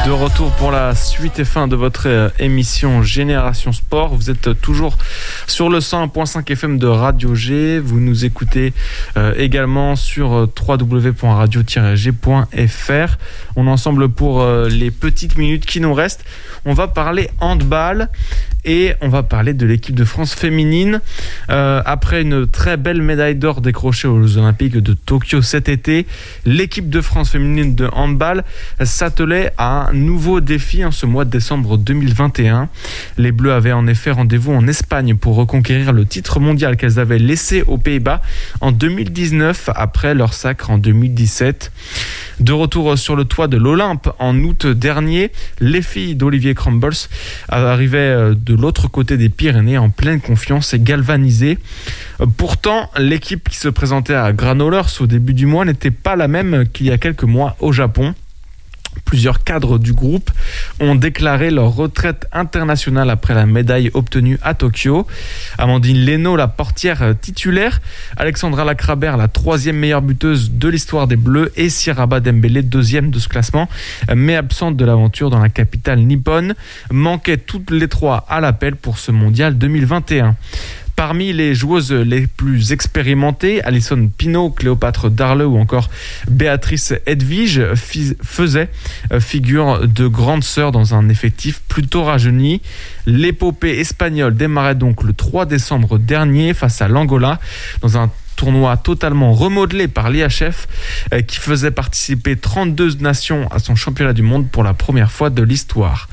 De retour pour la suite et fin de votre euh, émission Génération Sport. Vous êtes euh, toujours sur le cent un virgule cinq F M de Radio G. Vous nous écoutez euh, également sur euh, w w w point radio tiret g point f r. On est ensemble pour euh, les petites minutes qui nous restent. On va parler handball et on va parler de l'équipe de France féminine. Euh, après une très belle médaille d'or décrochée aux Jeux Olympiques de Tokyo cet été, l'équipe de France féminine de handball s'attelait à un nouveau défi en ce mois de décembre deux mille vingt et un. Les Bleus avaient en effet rendez-vous en Espagne pour reconquérir le titre mondial qu'elles avaient laissé aux Pays-Bas en deux mille dix-neuf après leur sacre en deux mille dix-sept. De retour sur le toit de l'Olympe en août dernier, les filles d'Olivier Crumbles arrivaient de l'autre côté des Pyrénées en pleine confiance et galvanisées. Pourtant, l'équipe qui se présentait à Granollers au début du mois n'était pas la même qu'il y a quelques mois au Japon. Plusieurs cadres du groupe ont déclaré leur retraite internationale après la médaille obtenue à Tokyo. Amandine Leno, la portière titulaire, Alexandra Lacrabert, la troisième meilleure buteuse de l'histoire des Bleus, et Siraba Dembélé, deuxième de ce classement, mais absente de l'aventure dans la capitale nippone, manquaient toutes les trois à l'appel pour ce mondial deux mille vingt et un. Parmi les joueuses les plus expérimentées, Alison Pinault, Cléopâtre Darleux ou encore Béatrice Edwige faisaient figure de grande sœur dans un effectif plutôt rajeuni. L'épopée espagnole démarrait donc le trois décembre dernier face à l'Angola dans un tournoi totalement remodelé par l'I H F qui faisait participer trente-deux nations à son championnat du monde pour la première fois de l'histoire.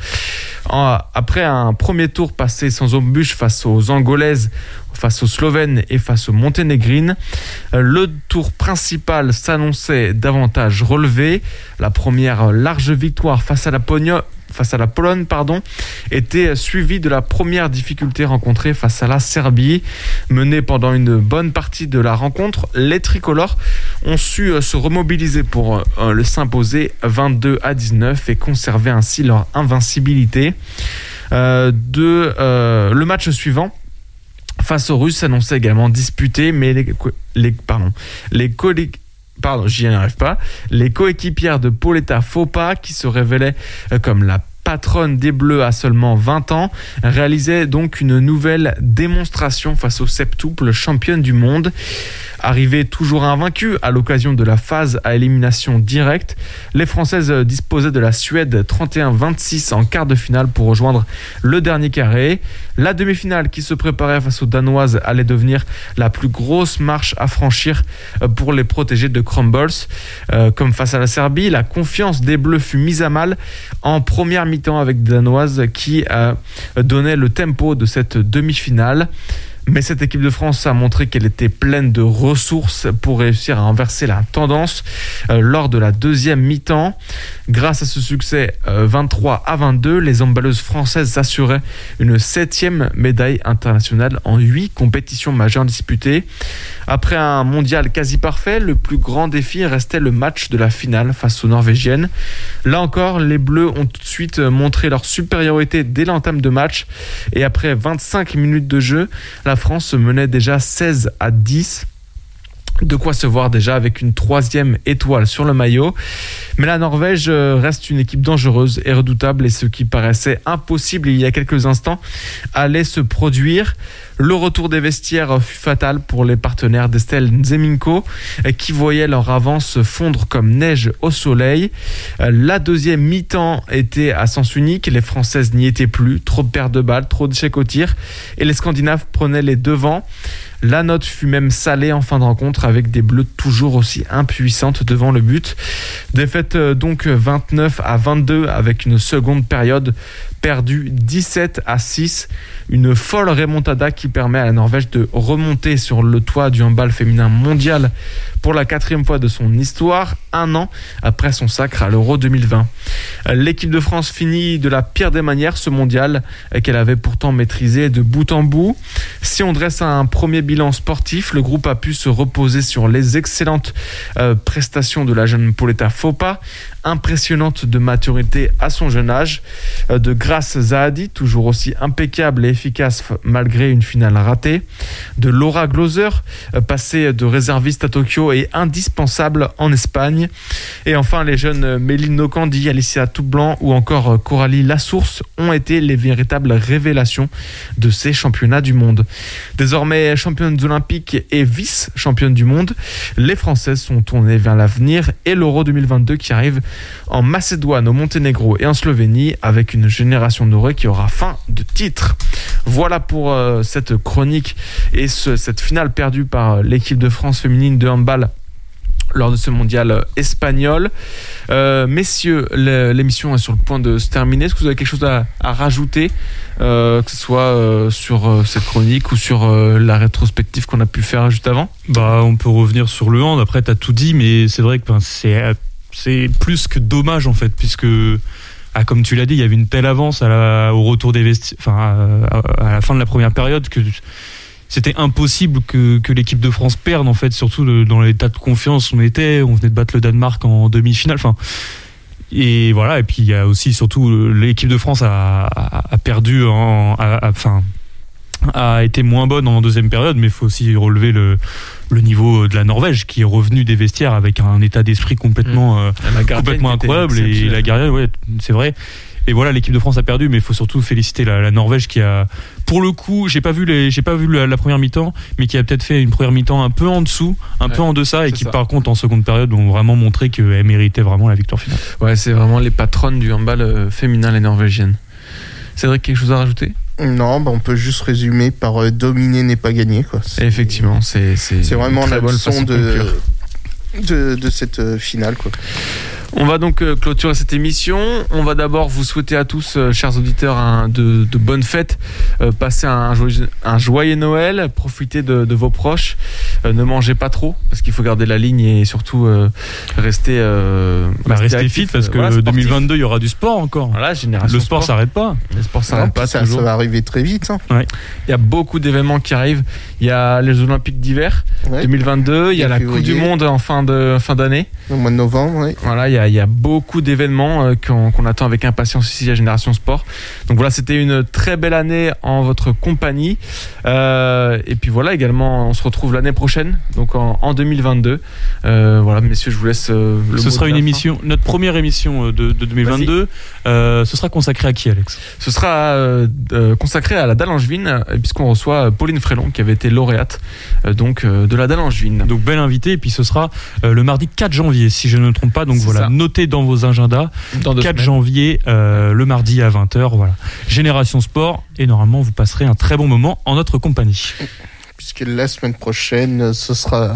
Après un premier tour passé sans embûche face aux Angolaises, face aux Slovènes et face aux Monténégrines, le tour principal s'annonçait davantage relevé. La première large victoire face à la Pologne face à la Pologne, pardon, était suivie de la première difficulté rencontrée face à la Serbie. Menée pendant une bonne partie de la rencontre, les tricolores ont su se remobiliser pour euh, le s'imposer vingt-deux à dix-neuf et conserver ainsi leur invincibilité. Euh, de, euh, le match suivant, face aux Russes, s'annonçait également disputé, mais les, les, pardon, les collègues Pardon, j'y arrive pas. Les coéquipières de Pauletta Fopa, qui se révélait comme la patronne des Bleus à seulement vingt ans, réalisait donc une nouvelle démonstration face aux septuples championnes du monde. Arrivées toujours invaincues à l'occasion de la phase à élimination directe, les Françaises disposaient de la Suède trente et un vingt-six en quart de finale pour rejoindre le dernier carré. La demi-finale qui se préparait face aux Danoises allait devenir la plus grosse marche à franchir pour les protégés de Crumbles. Euh, comme face à la Serbie, la confiance des Bleus fut mise à mal en première mi-temps avec des Danoises qui euh, donnaient le tempo de cette demi-finale. Mais cette équipe de France a montré qu'elle était pleine de ressources pour réussir à inverser la tendance euh, lors de la deuxième mi-temps. Grâce à ce succès euh, vingt-trois à vingt-deux, les handballeuses françaises assuraient une septième médaille internationale en huit compétitions majeures disputées. Après un mondial quasi parfait, le plus grand défi restait le match de la finale face aux Norvégiennes. Là encore, les Bleus ont tout de suite montré leur supériorité dès l'entame de match et après vingt-cinq minutes de jeu, la France menait déjà seize à dix. De quoi se voir déjà avec une troisième étoile sur le maillot. Mais la Norvège reste une équipe dangereuse et redoutable et ce qui paraissait impossible il y a quelques instants allait se produire. Le retour des vestiaires fut fatal pour les partenaires d'Estelle Nzeminko qui voyaient leur avance fondre comme neige au soleil. La deuxième mi-temps était à sens unique, les Françaises n'y étaient plus, trop de pertes de balles, trop d'échecs au tir et les Scandinaves prenaient les devants. La note fut même salée en fin de rencontre avec des Bleus toujours aussi impuissantes devant le but. Défaite donc vingt-neuf à vingt-deux avec une seconde période perdue dix-sept à six. Une folle remontada qui permet à la Norvège de remonter sur le toit du handball féminin mondial pour la quatrième fois de son histoire, un an après son sacre à l'Euro deux mille vingt. L'équipe de France finit de la pire des manières ce mondial qu'elle avait pourtant maîtrisé de bout en bout. Si on dresse un premier bilan sportif, le groupe a pu se reposer sur les excellentes euh, prestations de la jeune Pauletta Fopa, impressionnante de maturité à son jeune âge, euh, de Grace Zahadi, toujours aussi impeccable et efficace malgré une finale ratée, de Laura Glauser, euh, passée de réserviste à Tokyo est indispensable en Espagne. Et enfin, les jeunes Méline Nocandi, Alicia Toublanc ou encore Coralie Lassource ont été les véritables révélations de ces championnats du monde. Désormais championnes olympiques et vice-championnes du monde, les Françaises sont tournées vers l'avenir et l'Euro deux mille vingt-deux qui arrive en Macédoine, au Monténégro et en Slovénie avec une génération dorée qui aura fin de titre. Voilà pour euh, cette chronique et ce, cette finale perdue par l'équipe de France féminine de handball lors de ce mondial espagnol. Euh, messieurs, l'émission est sur le point de se terminer. Est-ce que vous avez quelque chose à, à rajouter, euh, que ce soit euh, sur euh, cette chronique ou sur euh, la rétrospective qu'on a pu faire juste avant ? Bah, on peut revenir sur le hand. Après, t'as tout dit, mais c'est vrai que ben, c'est, c'est plus que dommage en fait, puisque ah, comme tu l'as dit, il y avait une telle avance à la, au retour des vestiaires, enfin à, à la fin de la première période que c'était impossible que, que l'équipe de France perde en fait, surtout le, dans l'état de confiance où on était. On venait de battre le Danemark en demi-finale. Enfin, et voilà. Et puis il y a aussi surtout l'équipe de France a, a, a perdu, en, a, a, enfin, a été moins bonne en deuxième période, mais il faut aussi relever le, le niveau de la Norvège qui est revenu des vestiaires avec un état d'esprit complètement, mmh. euh, complètement incroyable. Et la gardienne, ouais, c'est vrai. Et voilà, l'équipe de France a perdu, mais il faut surtout féliciter la, la Norvège qui a, pour le coup, j'ai pas vu les, j'ai pas vu la, la première mi-temps, mais qui a peut-être fait une première mi-temps un peu en dessous, un ouais, peu en deçà, et qui ça. Par contre en seconde période ont vraiment montré qu'elle méritait vraiment la victoire finale. Ouais, c'est vraiment les patronnes du handball féminin, les Norvégiennes. Cédric, quelque chose à rajouter ? Non, bah on peut juste résumer par euh, dominer n'est pas gagner, quoi. C'est, effectivement, c'est c'est, c'est vraiment la leçon de, de, de de cette euh, finale, quoi. On va donc clôturer cette émission. On va d'abord vous souhaiter à tous, euh, chers auditeurs, un, de, de bonnes fêtes. Euh, passez un joyeux, un joyeux Noël. Profitez de, de vos proches. Euh, ne mangez pas trop parce qu'il faut garder la ligne et surtout euh, rester, euh, bah, rester, rester fit parce que voilà, deux mille vingt-deux il y aura du sport encore. Voilà, génération le sport, sport s'arrête pas. Le sport s'arrête non, pas. Ça, toujours. ça va arriver très vite. Hein. Ouais. Il y a beaucoup d'événements qui arrivent. Il y a les Olympiques d'hiver ouais. deux mille vingt-deux. Il y a la février. Coupe du Monde en fin de fin d'année. Au mois de novembre. Oui. Voilà, il y a Il y a beaucoup d'événements euh, qu'on, qu'on attend avec impatience ici à Génération Sport. Donc voilà, c'était une très belle année en votre compagnie. Euh, et puis voilà, également, on se retrouve l'année prochaine, donc en, en deux mille vingt-deux. Euh, voilà, messieurs, je vous laisse euh, le Ce mot sera de une la émission, fin. Notre première émission de, de deux mille vingt-deux. Euh, ce sera consacré à qui, Alex ? Ce sera euh, euh, consacré à la dalle angevine, puisqu'on reçoit Pauline Frélon, qui avait été lauréate euh, donc, euh, de la dalle angevine. Donc belle invitée, et puis ce sera euh, le mardi quatre janvier, si je ne me trompe pas. Donc c'est voilà, ça. Notez dans vos agendas. Dans quatre janvier, euh, le mardi à vingt heures. Voilà. Génération Sport. Et normalement, vous passerez un très bon moment en notre compagnie. Puisque la semaine prochaine, ce sera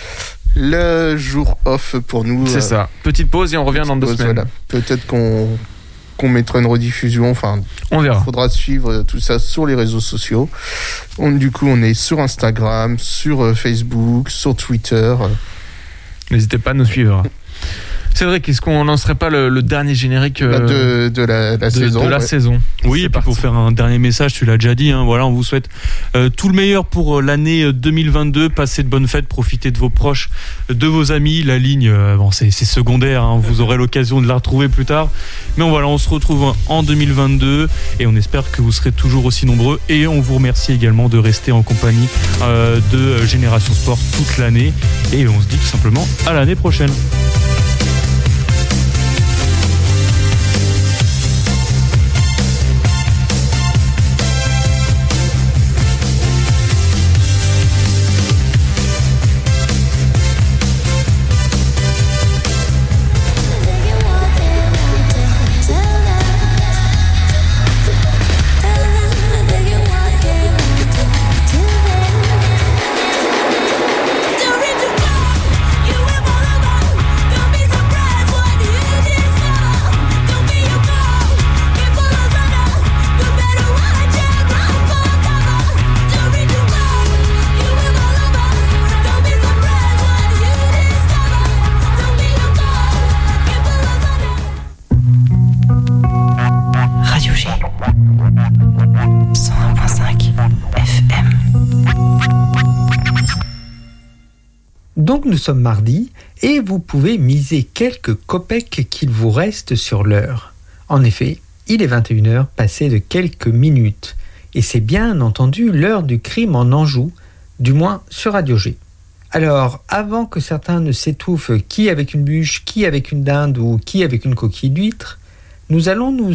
le jour off pour nous. C'est euh, ça. Petite pause et on revient dans deux pause, semaines. Voilà. Peut-être qu'on, qu'on mettra une rediffusion. Enfin, on verra. Il faudra suivre tout ça sur les réseaux sociaux. On, du coup, on est sur Instagram, sur Facebook, sur Twitter. N'hésitez pas à nous suivre. C'est vrai, qu'est-ce qu'on lancerait pas le, le dernier générique euh, de, de la, la de, saison de la ouais. saison. Oui, et puis pour faire un dernier message, tu l'as déjà dit, hein, voilà, on vous souhaite euh, tout le meilleur pour l'année deux mille vingt-deux. Passez de bonnes fêtes, profitez de vos proches, de vos amis. La ligne, euh, bon, c'est, c'est secondaire, hein, vous aurez l'occasion de la retrouver plus tard. Mais on, voilà, on se retrouve en deux mille vingt-deux et on espère que vous serez toujours aussi nombreux. Et on vous remercie également de rester en compagnie euh, de Génération Sport toute l'année. Et on se dit tout simplement à l'année prochaine. Donc nous sommes mardi et vous pouvez miser quelques copecs qu'il vous reste sur l'heure. En effet, il est vingt et une heures passées de quelques minutes et c'est bien entendu l'heure du crime en Anjou, du moins sur Radio G. Alors, avant que certains ne s'étouffent, qui avec une bûche, qui avec une dinde ou qui avec une coquille d'huître, nous allons nous